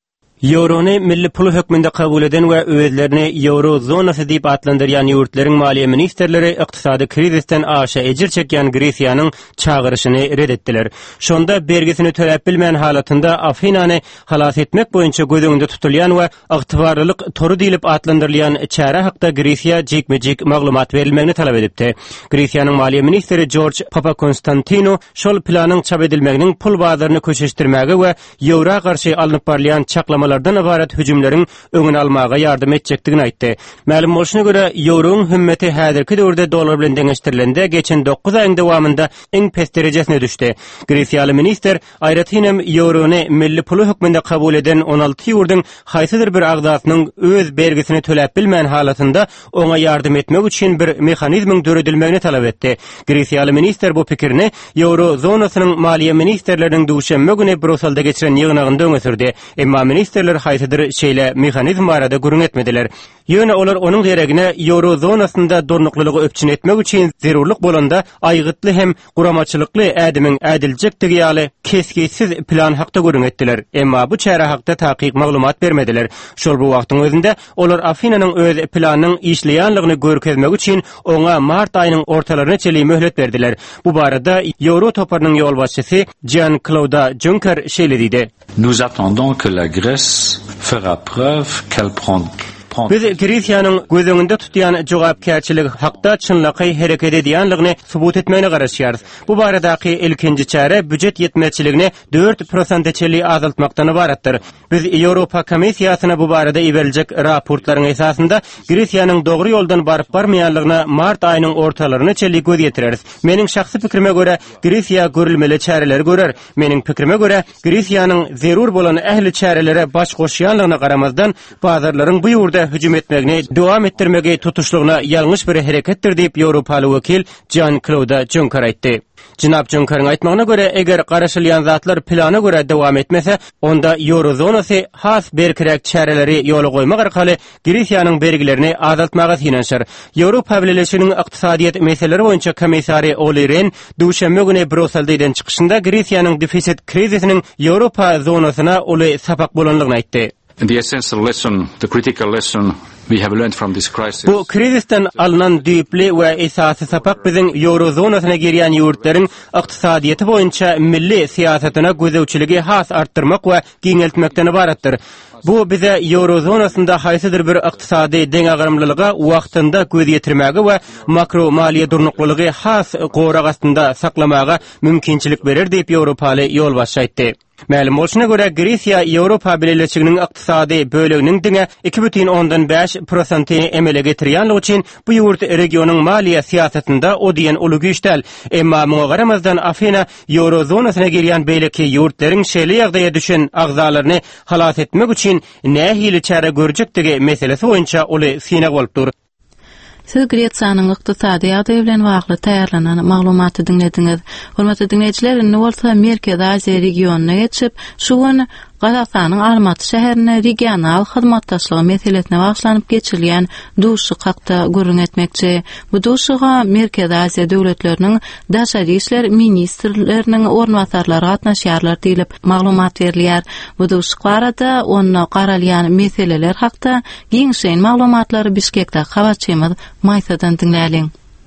Eurony milli pul hökmünde kabul eden we özlerini Euro zonasy diýip atlandyrýan ýurtlaryň maliýe ministrleri ykdysady krizisten aşa ejir çekýän Gretsiýanyň çağırışyny redetdiler. Şonda bergisini töläp bilmän halatynda Afinany halas etmek boýunça gözüňde tutulýan we ygtybarlylyk toru diýilip atlandyrylýan çäre hakda Gretsiýa jekmejek maglumat berilmegini talap edipdi. Gretsiýanyň maliýe ministri George Papakonstantino şol planyň çap edilmeginiň pul bazaryny köçeşdirmäge we Euro garşy alınıp barlayan çaklamalar lardan ibaret hüjümleriň öňüni almaga ýardym etjekdigini aýtdy. Ma'lum bolşuna görä, Ýewroň hümmeti häzirki döwürde dolar bilen deňeşdirilende geçen dokuz aýyň dowamında iň pes derejesine düşdi. Gretsiýaly minister aýratynam Ýewrony milli pulu hökmünde kabul eden on alty ýurdyň haýsydyr bir agdatynyň öz bergisini töläp bilmän halatynda oňa ýardym etmek üçin bir mexanizmiň döredilmegini talap etdi. Gretsiýaly minister bu pikirini Ýewro zonasynyň maliýe ministrleriniň duşanma güni Brüsselde geçiren ýygnagynda öňe sürdi. Emma minister haýsydyr şeýle mexanizm barada gurun etmediler. Ýöne olar onuň geregine Euro zonasynda dornuklylygy öpçün etmek üçin zerurlyk bolanda aýgytly hem guramaçylykly ädimiň ädiljektigi ýaly keskitsiz plan hakda gurun etdiler. Emma bu çäre hakda takyk maglumat bermediler. Şol bu wagtyň özünde olar Afinanyň öz planynyň işleýänligini görkezmek üçin oňa mart aýynyň ortalaryna çeli möhlet berdiler. Bu barada Euro toparynyň ýol başçysy Jean-Claude Juncker şeýle diýdi. Nous attendons que la Grèce fera preuve qu'elle prend Biz Gretsiýanyň gözüňinde tutýan jogapkärçilik hakda çynlaky hereket edýänligini subut etmegine garaşýarys. Bu baradaky ilkinji çäre büdjet ýetmezçiligini dört prosent çeli azaltmakdan ibaratdyr. Biz Ýewropa Komissiýasyna bu barada ibeljek raportlaryň esasında Gretsiýanyň dogry ýoldan baryp barmaýanlygyna mart aýynyň ortalaryna çeli göz ýetireriz. Meniň şahsy pikrime görä Gretsiýa görülmeli çäreler görer. Meniň pikrime görä Gretsiýanyň zerur bolan ähli çärelere baş goşýanlygyna garamazdan bazarlaryň bu ýurda hüjüm etmegini dowam etdirmegi tutuşlugyna ýalňyş bir hereketdir diýip Ýewropaly wekil Jean-Claude Juncker aýtdy. Jinap Juncker'ın aýtmagyna görä, eger garaşylýan zatlar plana görä dowam etmese, onda Euro zonasy has berkirek çäreleri ýola goýmak arkaly Gretsiýanyň bergilerini azaltmaga synanşar. Ýewropa Birleşiginiň ykdysadyýet meseleleri boýunça komissary Olli Rehn duşanma güni Brüsselden çykyşynda Gretsiýanyň defisит krizisiniň Ýewropa zonasyna uly sapak bolanlygyny aýtdy. The essential lesson, the critical lesson we have learned from this crisis. Bu krizisten alınan düýpli we esasy sapak biziň Euro zonasyna girýän ýurtlaryň ykdysadyýety boýunça milli siýasatyna gözewçiligi has artdyrmak we giňeltmekden ibaratdyr. Bu bize Euro zonasynda haýsydyr bir ykdysady deňagarymlylyga wagtynda göz ýetirmäge we makro maliýe durnuklygy has gowrak astynda saklamaga mümkinçilik berer diýip Ýewropaly ýolbaşçy aýtdy. Ma'lum bolşuna göre Grecia Ýewropa Birleşiginiň ykdysady böleginiň diňe iki бүтүn ondan beş prosent emele getirýänligi üçin bu ýurt regionyň maliýe siýasatynda o diýen uly güýçdäl. Emma muňa garamazdan Afina Eurozonasına girýän beýleki ýurtlaryň şeýle ýagdaýa düşen agzalaryny halas etmek üçin nähili çare görjekdigi meselesi boýunça uly synak bolup dur. Siz Gretsiyanyň ykdysady ýagdaýy bilen bagly taýýarlanan maglumaty dinlediňiz. Hormatly dinleýijiler, indi bolsa Merkez Aziýa regionuna geçip, şu gün Gazakstanyň Almaty şäherine regional hyzmatdaşlygy meselesine başlanyp geçirilýän duşy hakda görüň etmekçi. Bu duşyga Merkez Aziýa döwletleriniň daşary işler ministrleriniň ornwatarlary gatnaşýarlar diýilip maglumat berilýär. Bu duşy barada onu garalýan meseleler hakda giňşeň maglumatlary Bişkekde habarçymyz Maýsadan dinläliň.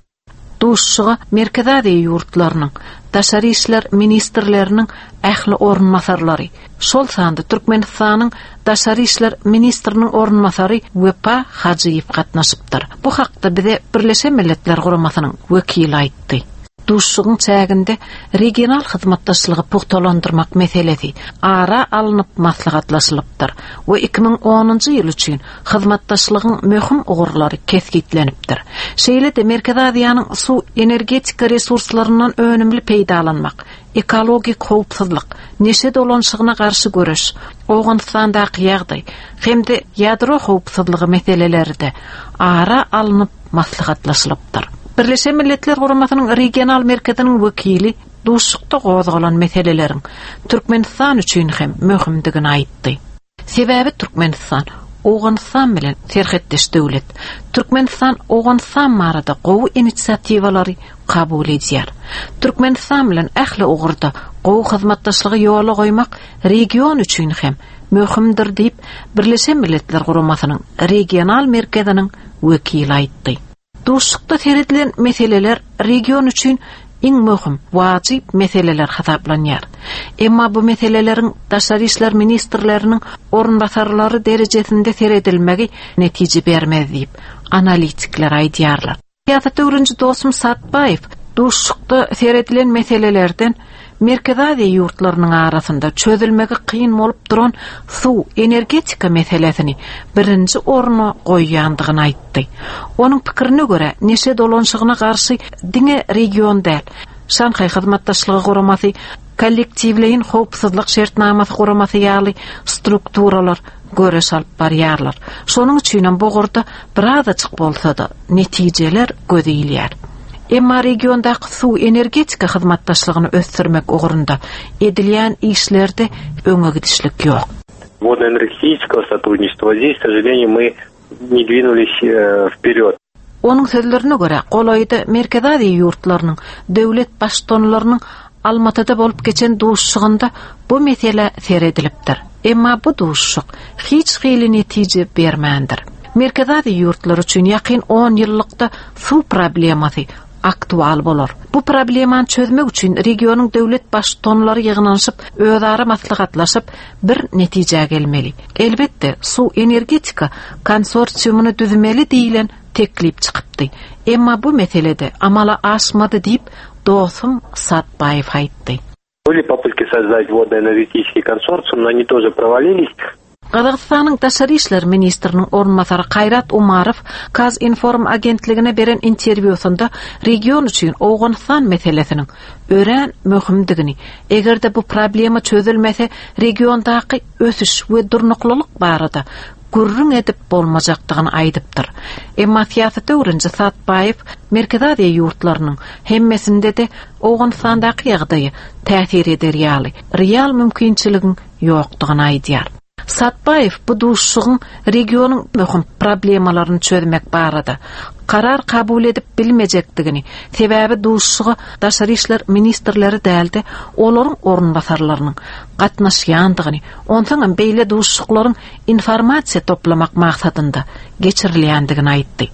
Duşyga Merkez Aziýa ýurtlarynyň daşary işler ministrleriniň ähli ornwatarlary, şol sanda Türkmenistanyň daşary işler ministriniň ornwatary Wepa Hajyýew gatnaşypdyr. Bu hakda bize Birleşen Milletler Guramasynyň wekili aýtdy. Duşygyň çäginde regional hyzmatdaşlygy puhtalandyrmak meselesi ara alınıp maslahatlaşylypdyr we iki ming onunçy ýyl üçin hyzmatdaşlygyň möhüm ugurlary keskitlenipdir. Şeýle de Merkez Aziýanyň su energetika resurslarynyň önümli peýdalanmak, ekologik howpsuzlyk, neşe dolanşygyna garşy görüş, Owgandystanda ýagdaý hemde ýadro howpsuzlygy meseleleri de ara alınıp maslahatlaşylypdyr. Birleşen Milletler Guramasynyň regional merkeziniň wekili duşlukda gozgalan meseleleriň Türkmenistan üçin hem möhümdigini aýtdy. Sebäbi Türkmenistan Owgandystan bilen serhetdeş döwlet. Türkmenistan Owgandystan marada gowy inisiatiwalary kabul edýär. Türkmenistan bilen ähli ugurda gowy hyzmatdaşlygy ýola goýmak region üçin hem möhümdir diýip Birleşen Milletler Guramasynyň regional merkeziniň wekili aýtdy. Duşlukda teredilen meseleler region üçin iň möhüm, wajyp meseleler hasaplanýar. Emma bu meseleleriň daşary işler ministrleriniň ornwatarlary derejesinde teredilmegi netije bermez diýip analitikler aýdýarlar. Ýa-da öwrenji dostum Satbaýew duşlukda teredilen meselelerden Merkez Aziýa ýurtlarynyň arasynda çözülmegi kıyın bolup duran su energetika meselesini birinci orna goýýandygyny aýtdy. Onuň pikirine göre neşe dolanşygyna garşy diňe region däl, Şanxay hyzmatdaşlygy guramasy, kollektiwleýin howpsuzlyk şertnamasy guramasy ýaly strukturalar göreş alyp barýarlar. Şonuň üçin bu gorda biraz açyk bolsa-da netijeler gözelýär. Emma regiondaky su energetika hyzmatdaşlygyny ösdürmek ugurunda edilýän işlerde öňe gidişlik ýok. Водоэнергетического сотрудничества здесь, к сожалению, мы не двинулись вперед. Onun sözlerine göre Qolayda Merkez Aziýa ýurtlarynyň döwlet başdanlarynyň Almatyda bolup geçen duşşygynda bu mesele seredilipdir. Emma bu duşşyk hiç hyly netije bermändir. Merkez Aziýa ýurtlary üçin ýakyn on ýyllykda su problemasy aktual bolar. Bu problemany çözmek üçin regionyň döwlet başdanlary ýygnanyşyp, özara maslahatlaşyp bir netije gelmeli. Elbetde su energetika konsorsiýumyny düzmeli diýilen teklip çykypdy. Emma bu meselede amala aşmady diýip dostum Satbaýew aýtdy. Были попытки создать водоэнергетический консорциум, но они тоже провалились. Gazakstanyň daşary işler ministriniň ornwatary Qayrat Umarow Kaz Inform agentligine beren interwýusunda region üçin Owgandystan meselesiniň ören möhümdigini, egerde bu problema çözülmese regiondaky ösüş we durnuklylyk barada gurrun edip bolmajakdygyny aýdypdyr. Emma siýasat öwrenji Satbaýew Merkez Aziýa ýurtlarynyň hemmesinde de Owgandystandaky ýagdaýy täsir eder ýaly real mümkinçiligiň ýokdugyny aýdýar. Satbaýew bu duşşygyň regionyň möhüm problemalaryny çözmek barada karar kabul edip bilmejekdigini, sebäbi duşşygy daşary işler ministrleri däldi, olaryň ornwatarlarynyň gatnaşýandygyny, ondan beýle duşşyklaryň informasiýa toplamak maksatynda geçirilýändigini aýtdy.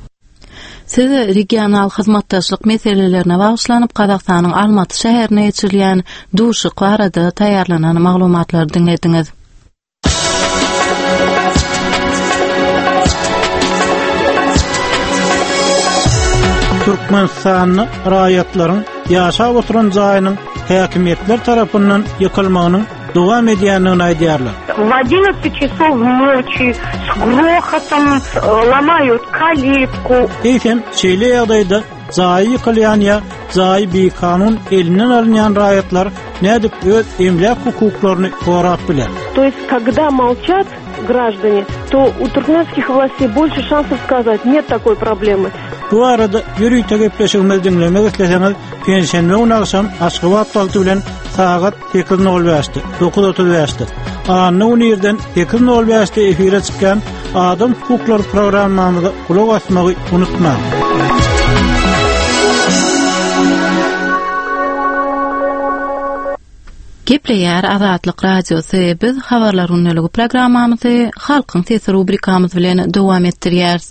Siz regional hyzmatdaşlyk meselelerine bagyşlanyp Gazakstanyň Almaty şäherine geçirilýän duşyk barada taýýarlanan maglumatlary dinlediňiz. Türkmenistan raýatlaryň ýaşap oturan jaýynyň häkimetler tarapyndan ýykylmagynyň dowam edýändigini aýdýarlar. В одиннадцать часов ночи с грохотом ломают калитку. Eýsem, şeýle ýagdaýda zaýy kılýan ýa zaýy bir kanun elinden alınýan raýatlar nädip öz emlak hukuklaryny gorap biler. То есть, когда молчат граждане, то у туркменских властей больше шансов сказать, нет такой проблемы. Bu arada ýürüýte gepleşigimiz dinlemek isleseňiz, pensiýa unaşam Aşgabat wagty bilen sagat sekiz nol beşte dokuz otuz beşte Anny unirden sekiz nol beşte efire çykan Adam Hukuklary programmamyza kulak asmagy unutmaň. Gepleýär Azatlyk radiosy biz habarlar unnelygy programmamyzy halkyň tesir rubrikamyz bilen dowam etdirýäris.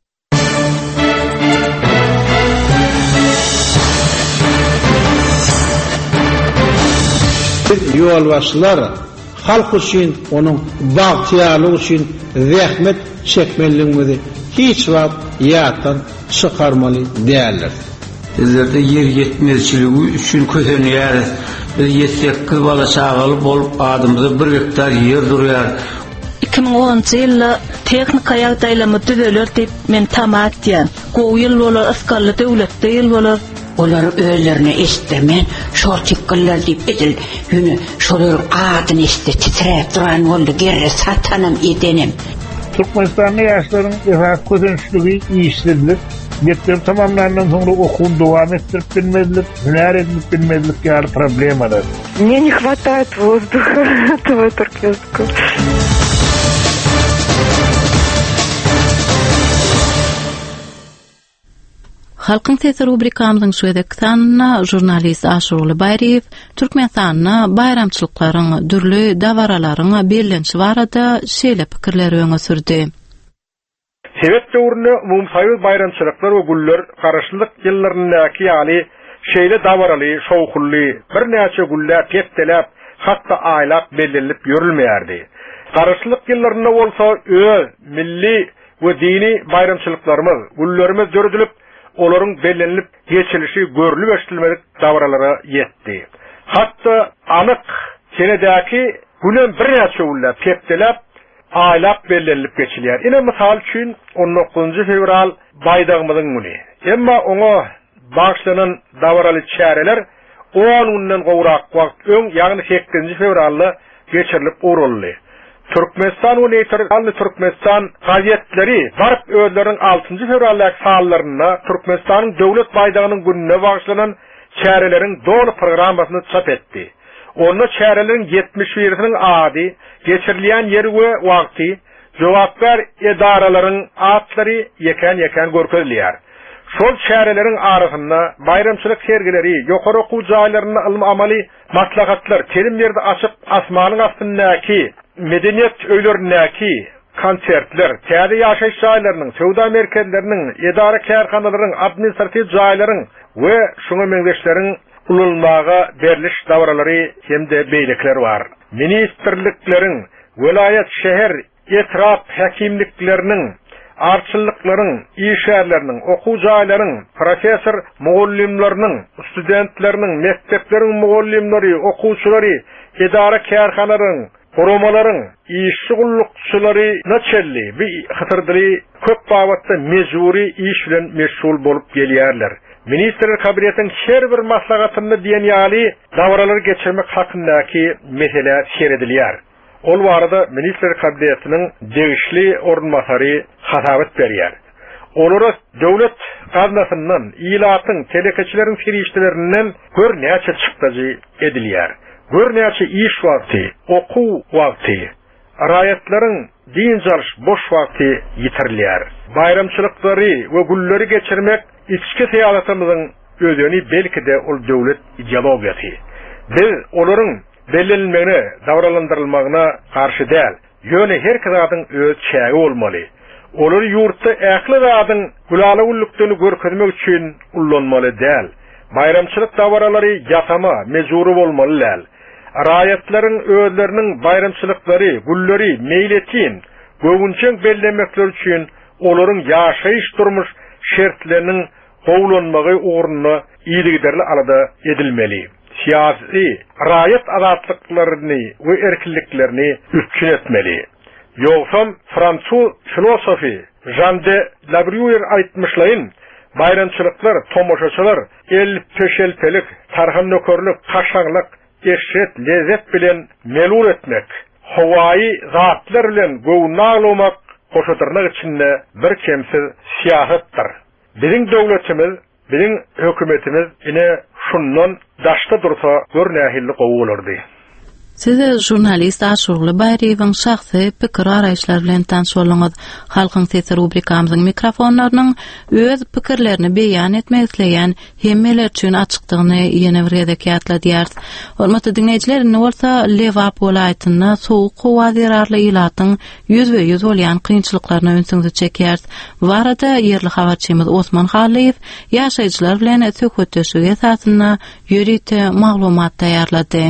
Ýolbaşçylar halk üçin, onuň bagtyarlygy üçin zähmet çekmeliligini hiç wagt ýatdan çykarmaly däldir. Bizlerde yer yetmezçiligi üçin kösenýär. Biz yetsek kız bala çağaly bolup adymyza bir hektar yer durýar. iki bin onunçy ýylda teknika ýagdaýlamy düzeler diýip men tamat diýen. Gowy ýyl bolar asgarly döwletde ýyl bolar. Olar öýlerini istemän, şol çykgyllar diýip edil. Ýüne şolaryň adyny isde titrep duran boldy gerre satanam edenim. Türkmenistanyň ýaşlaryň efak közençligi ýyşdirilir. Mektep tamamlandan soňra okuwny dowam etdirip bilmediler, hünär edip bilmediler ýa problemalar. Мне не хватает воздуха этого туркменского. Halkyň sesi rubrikamyzyň şuwedek sanna jurnalist Aşurly Baýriýew Türkmenistanyna bayramçylyklaryň dürli dawaralaryň bellenşi barada şeýle pikirleri öňe sürdi. Sebep döwrüne umumsaýy bayramçylyklar we güller garaşlyk ýyllaryndaki ýaly şeýle dawaraly, şowkully bir näçe güller tetdelep, hatda aýlap bellenip ýörülmeýärdi. Garaşlyk ýyllarynda bolsa öz milli we dini bayramçylyklarymyz, gullerimiz dördülip olaryň bellenip geçilişi görülüp eşitilmedik dawralara ýetdi. Hatda anyk senedäki gülen bir näçe güller tetdelep aýlap bellenip geçilýär. Ine mysal üçin on dokuzunçy fevral baýdagymyzyň güni. Emma oňa bagşlanan dawraly çäreler on günden gowrak wagt öň, ýagny sekizinçi fevralda geçirilip uruldy. Türkmenistan we Neytralny Türkmenistan gazetleri barp özleriň altıncı fevraldaky sallaryna Türkmenistanyň döwlet baýdagynyň gününe bagşlanan çäreleriň dolu programmasyny çap etdi. Onda çärelerin yetmiş birisinin adi, geçirilýän ýeri we wagty, jogapgar edaralaryň atlary ýeken-ýeken görkezilýär. Şol çärelerin arasynda bayramçylyk sergileri, ýokary okuw jaýlaryna ilm amaly maslahatlar, terim ýerde açyp asmanyň astyndaky medeniýet öýlerindäki konsertler, täze ýaşaýyş jaýlarynyň, sowda merkezleriniň, edara kärhanalaryň, administrativ jaýlaryň we şoňa meňzeşleriň ululmaga beriliş dawaralary hemde beýlekler bar. Ministrlikleriň, vilayet, şäher, etraf häkimlikleriniň, arçylyklaryň, işärleriniň, okuw jaýlaryň, professor mugallimleriň, studentleriniň, mektepleriň mugallimleri, okuwçylary, edara kärhanalaryň, Goromalaryň, işgullyqçylary naçelli we hatyrdyry köp bawatda mejburi iş bilen meşgul bolup gelýärler. Ministrler kabinetiň her bir maslahatyny diýen ýaly dawralary geçirmek hakyndaky mesele şeredilýär. Ol barada ministrler kabinetiniň degişli ornmasary hatabat berýär. Olara döwlet gaznasyndan, ilatyň, telekeçileriň firişdelerinden gör näçe çykdyjy edilýär. Bir näçe iş wagty, okuw wagty, raýatlaryň din jarş boş wagty ýitirilýär. Bayramçylyklary we gulleri geçirmek içki syýasatymyzyň özüni belki de ol döwlet ideologiýasy. Biz olaryň bellenilmegine, dawralandyrylmagyna garşy däl. Ýöne her kadatyň öz çägi bolmaly. Olar ýurtda ähli zadyň gulaly ullukdyny görkezmek üçin ullanmaly däl. Bayramçylyk dawralary ýatama, mejburi bolmaly däl. Raýatlaryň özleriniň bayramçylyklary, gulleri meýletin, göwünçeň bellemekler üçin olaryň ýaşaýyş durmuş şertleriniň gowlanmagy ugruna ýygyderli alada edilmeli. siyasi rayet azatlıklarını ve erkinliklerini üstün etmeli. Yoksa Fransuz filosofi Jean de La Bruyère aytmışlayın, bayramçılıklar, tomoşaçılar, el peşelpelik, tarhan nökörlük, kaşanlık, eşret, lezzet bilen melul etmek, havai zatlar bilen gövnağıl olmak, koşudurnak içinde bir kemsiz siyasettir. Bizim devletimiz, bizim hükümetimiz yine şundan daşta dursa bir nahilli qowulurdy. Size jurnalist Aşurly Bayriýewiň şahsy pikir araýşlary bilen tanşylyňyz. Halkyň sesi rubrikamyzyň mikrofonlarynyň öz pikirlerini beýan etmek isleýän hemmeler üçin açykdygyny ýene bir ýerde diýär. Hormatly dinleýijiler, ne bolsa Lewap welaýatyna sowuk howa zerarly ilatyň ýüzbe ýüz bolýan kynçylyklaryna öňsüňizi çekýär. Bu arada ýerli habarçymyz Osman Halyýew ýaşaýjylar bilen söhbetleşigi esasyna ýörite maglumat taýýarlady.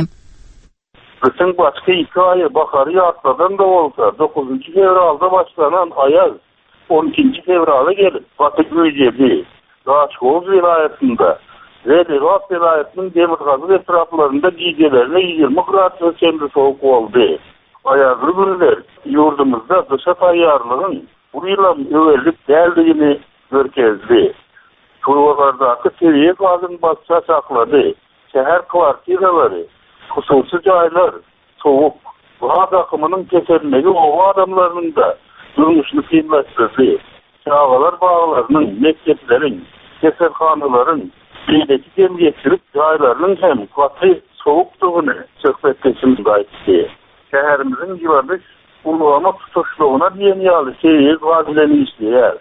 Bütün başka hikaye bakarı atladan da olsa dokuzuncu fevralda başlanan ayaz on ikinci fevrala gelip Batı Göyce'de Daşkoz vilayetinde ve Lewap vilayetinin Demirgazı etraflarında gecelerine yirmi grad ölçemli soğuk oldu. Ayazlı günler yurdumuzda dışa tayyarlığın bu yılan övellik geldiğini görkezdi. Turvalardaki seviye gazın basça sakladı. Şehir kvartiraları, hususi joylar soğuk, gaz akımının kesilmeli o adamlarının da durmuşlu kıymetli, çağalar bağlarının, mekteplerin, keserhanelerin, biydeki cemiyetçilik joylarının hem katı soğukluğunu söhbetleşimiz aytti. Şehrimizin yılanış ulama tutuşluğuna diyeniyalı şeyi gazilerini işleyer.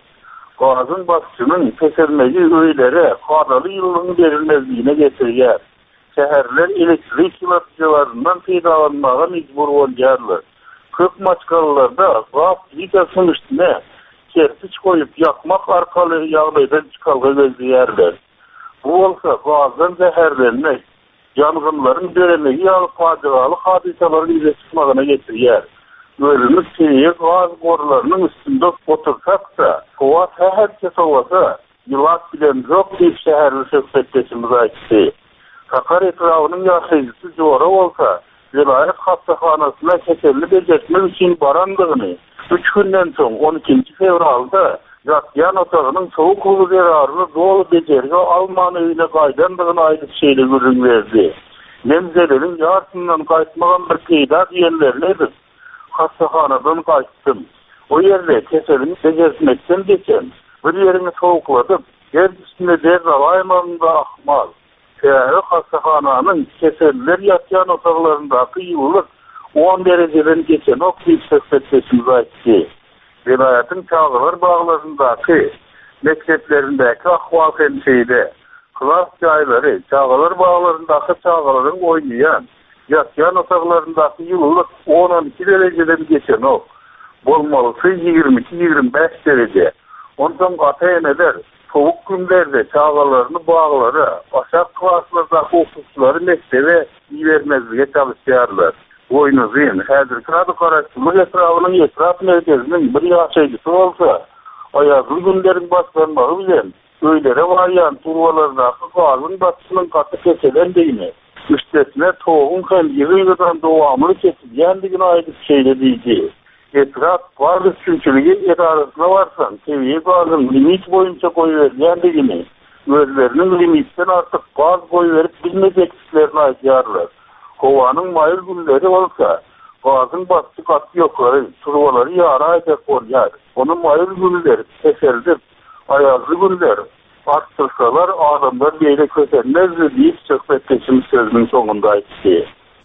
Gazın basçının kesilmeli öylere kadalı yılının verilmezliğine getiriyor. Şehirler elektrik yılatıcılarından faydalanmağa mecbur olýarlar. Köp maçkalılarda gaz ligasının üstüne kerpiç koyup yakmak arkaly ýagdaýdan çykalga gözleýärler. Bu bolsa gazdan zäherlenmek, ýangynlaryň dörenligi ýaly fadygaly hadisaların ýüze çykmagyna getirýär. Ölümlük seýir gaz borlarynyň üstünde otursak-da, howa täherçe sowasa, ýylat bilen jok diýip şäherli söhbetleşimiz aýtdy. Kakar etrafının yaşayıcısı jora olsa, vilayet hastahanasına keserli belirtmek için barandygyny, üç günden soň on ikinci fevralda yatyan otağının soğuk ulu zerarını dolu becerge Alman öýüne gaýdandygyny aýdyp şeýle görüň berdi. Nemzelerin ýartyndan gaýtmagan bir peýda diýenlerler hastahanadan gaýtdym. O ýerde keserini bejertmekden geçen bir ýerini soğukladyp, yer üstünde derrawaýmanda ahmal. Şehir hastahananın keserler yatyan otaqlarındaki yıllık on dereceden geçen ok bir söhbetleşimiz aytdı. Vilayetin çağılar bağlarındaki mekteplerindeki ahval hemşeyle klas çayları çağılar bağlarındaki çağıların oynayan yatyan otaqlarındaki yıllık on on iki dereceden geçen ok bolmalısı yirmi iki yirmi beş derece. Ondan ata-eneler soğuk günlerde çağalarını bağları, aşağı klaslardaki okutçuları mektebe vermezliğe çalışıyorlar. Boynuzun, häzirki adı karaştırma etrafının etraf merkezinin bir yaşayıcısı olsa, ayazlı günlerin başlanmağı bilen, öylere vayan turvalardaki gazın batısının katı keselen deyini, üstesine toğun kendisi yılan doğamlı kesilyendigine aydık şeyle diyeceğiz. Etraf varlık çünkülüğü etrafına varsan, seviye gazın limit boyunca koyuvergendigini, özlerinin limitten artık gaz koyuverip bilmeyecekliklerini aytýarlar. Kovanın mayıl günleri olsa, gazın basçı katı yokları, turvaları yara ayacak olýar. Onun mayıl günleri keseldip, ayazlı günleri arttırsalar, adamlar beýle kösenmezdi diýip söhbetleşimiz sözünün soňunda aýtdy.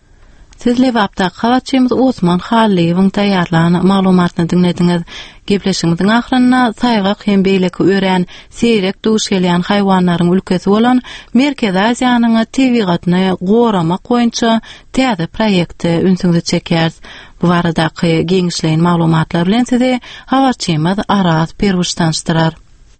Siz Lewapda habarçymyz Osman Halyýewiň taýýarlanan maglumatyny dinlediňiz. Gepleşigimiziň ahyrynda saýgak hem beýleki ören, seýrek duş gelýän haýwanlaryň ülkesi bolan Merkez Aziýanyň tebigatyny goramak boýunça täze proýekti ünsüňizi çekýäris. Bu baradaky geňişleýän maglumatlar bilen sizi habarçymyz Araz Perwuş tanıştyrar.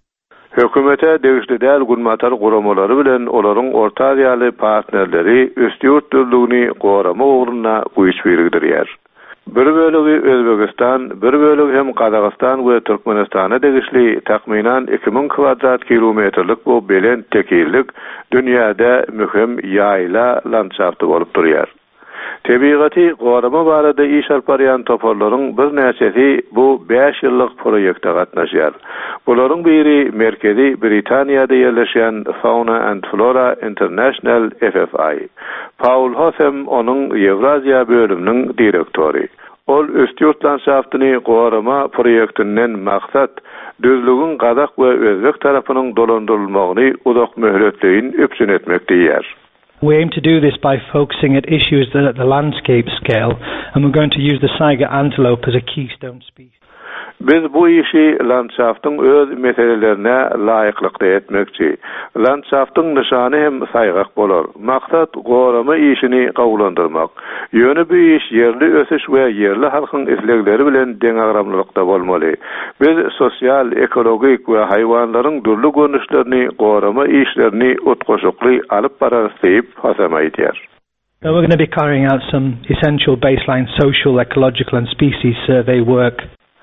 Hökümete degişli däl gurmatar goramalary bilen olaryň orta ýaly partnerleri östü ýurtdurlygyny gorama ugruna güýç berýär. Bir bölegi Özbekistan, bir bölegi hem Kazakistan we Türkmenistana degişli takminan iki min kvadrat kilometrlik bu belen tekillik dünýäde mühim ýaýla landşafty bolup durýar. Tebigaty gorama barada iş alparyan toparlaryň bir näçesi bu beş ýyllyk proýekde gatnaşýar. Bularyň biri merkezi Britaniýada ýerleşen Fauna and Flora International F F I. Paul Hoffem onuň Ewrazia bölüminiň direktori. Ol Östýurt landşaftyny gorama proýektinden maksat düzlügün Kazak we Özbek tarapynyň dolandyrylmagyny uzak möhletleýin öpsün etmek diýer. We aim to do this by focusing at issues that at the landscape scale, and we're going to use the Saiga antelope as a keystone species. Biz bu işi landşaftyň öz meselelerine laýyklykda etmekçi. Landşaftyň nişany hem saýgak bolar. Maksat gorama işini gowlandyrmak. Ýöne bu iş yerli ösüş we yerli halkyň islegleri bilen deň agramlykda bolmaly. Biz sosial, ekologik we haýwanlaryň durly görnüşlerini, gorama işlerini utgoşukly alyp barar diýip hasamaýdýar. So we're going to be carrying out some essential baseline social, ecological and species survey work.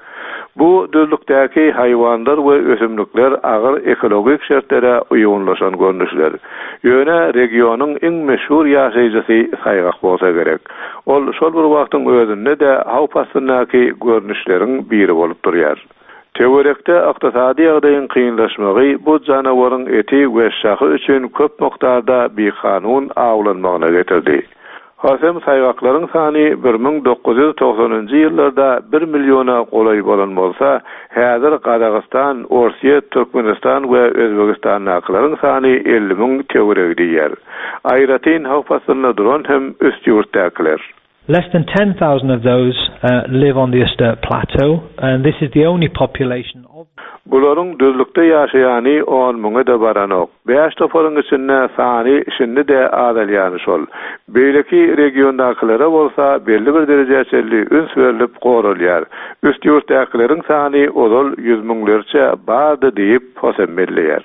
Bu düzlükdäki haýwanlar we ösümlikler agyr ekologik şertlere uýunlaşan görnüşler. Ýöne regionyň iň meşhur ýaşaýjysy saýgak bolsa gerek. Ol şol bir wagtyň özünde de hawpasynaky görnüşleriň biri bolup durýar. Teorekde ykdysady ýagdaýyň kynlaşmagy bu janawaryň eti we şahy üçin köp mokdarda bir kanun awlanmagyna getirdi. Hasem saýgaklaryň sany bir min dokuz ýüz togsanjy ýyllarda bir milliona golay bolan bolsa, häzir Kazakistan, Orsiýa, Türkmenistan we Özbekistan naklaryň sany elli min teoreg diýer. Aýratyn hawpasyna duran hem Östýurtdakylar. Less than ten thousand of those uh, live on the Östert Plateau, and this is the only population of Bularyň düzlükde ýaşaýany on miňe de baranok. beş toparyň içinde sany şimdi de adalýany şol. Beýleki regiondakylary bolsa belli bir derejeçeli üns berilip gorulýar. Östýurtdakylaryň sany ozal ýüz miňlerçe bardy diýip hosemmelýär.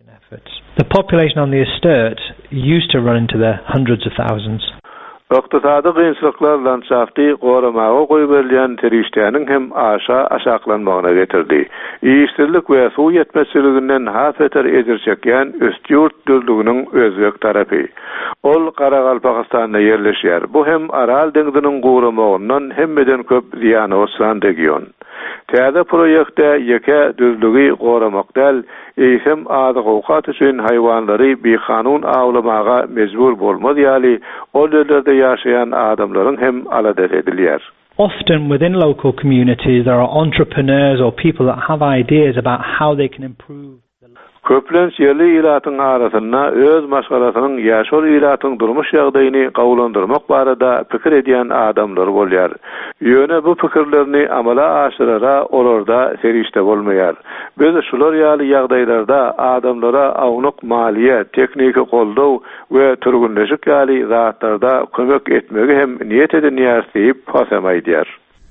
The population on the Östert used to run into the hundreds of thousands. Iqtisady gynçylyklar landşafty goramaga goýup berilýän terişdäniň hem aşa aşaklanmagyna getirdi. İşsizlik we suw ýetmezçiliginden haseter ejir çekýän Östýurt düzlüginiň Özbek tarapy. Ol Karagalpakistanda ýerleşýär. Bu hem Aral deňiziniň goramagyndan hemmeden köp ziýany olsan region. Täze proýekde ýeke düzlügi goramak däl, eýsem azyk owkat üçin haýwanlary bir kanun awlamaga mejbur bolmaz ýaly ol ýerlerde ýaşaýan adamlaryň hem aladat edilýär. Often within local communities there are entrepreneurs or people that have ideas about how they can improve. Köplenç yerli ilatyň arasyna öz maşgalasynyň ýaşol ilatyň durmuş ýagdaýyny gowlandyrmak barada pikir edýän adamlar bolýar. Ýöne bu pikirlerini amala aşyrara olarda serişde bolmaýar. Biz şular ýaly ýagdaýlarda adamlara awnyk maliýe, tekniki goldaw we türgünleşik ýaly zatlarda kömek etmegi hem niýet edýär diýip hasamaýdýar.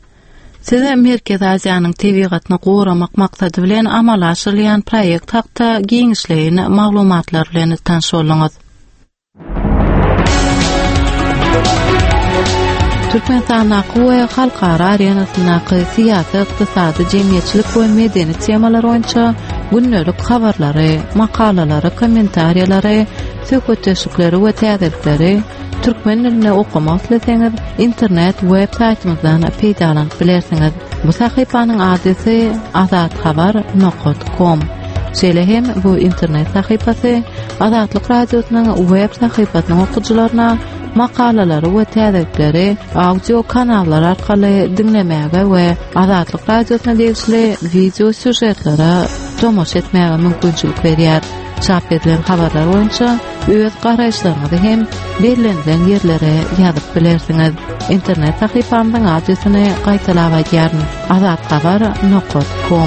Size Merkez Aziýanyň tebigatyny goramak maksady bilen amala aşyrylýan proýekt hakda giňişleýän maglumatlar bilen tanşylyňyz. Türkmenistan we halkara arenasynaky syýasy, ykdysady, jemgyýetçilik we medeni temalar boýunça günnelik habarlary, makalalary, kommentariýalary, söhbetleşikleri we täzelikleri türkmen diline okumak isteseňiz internet web saýtymyzdan peýdalanyp bilersiňiz. Bu sahypanyň adresy azathabar nokta com. Şeýle hem bu internet sahypasy Azatlyk radiosynyň web sahypasynyň okuwçylaryna makalalary we täzelikleri audio kanallar arkaly dinlemäge we Azatlyk radiosyna degişli video süjetlere tomoş etmäge mümkinçilik berýär. Çap edilen habarlar boýunça öz garaýşlaryňyzy hem belirlenen ýerlere ýazyp bilersiňiz. Internet sahypamyň adresyny gaýtalap aýdýaryn: azathabar nokta com.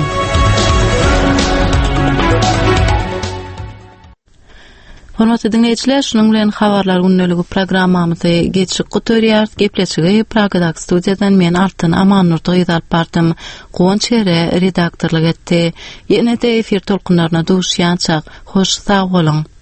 Hormatly dinleýijiler, şunuň bilen habarlar günneligi programmamyzy geçik guturýar. Gepleşigi Pragadan studiýadan men Altyn Amannur Gyzalp bardym. Goň çere redaktorlyk etdi. Ýene-de efir tolkunlaryna duşýançak. Hoş sag bolun.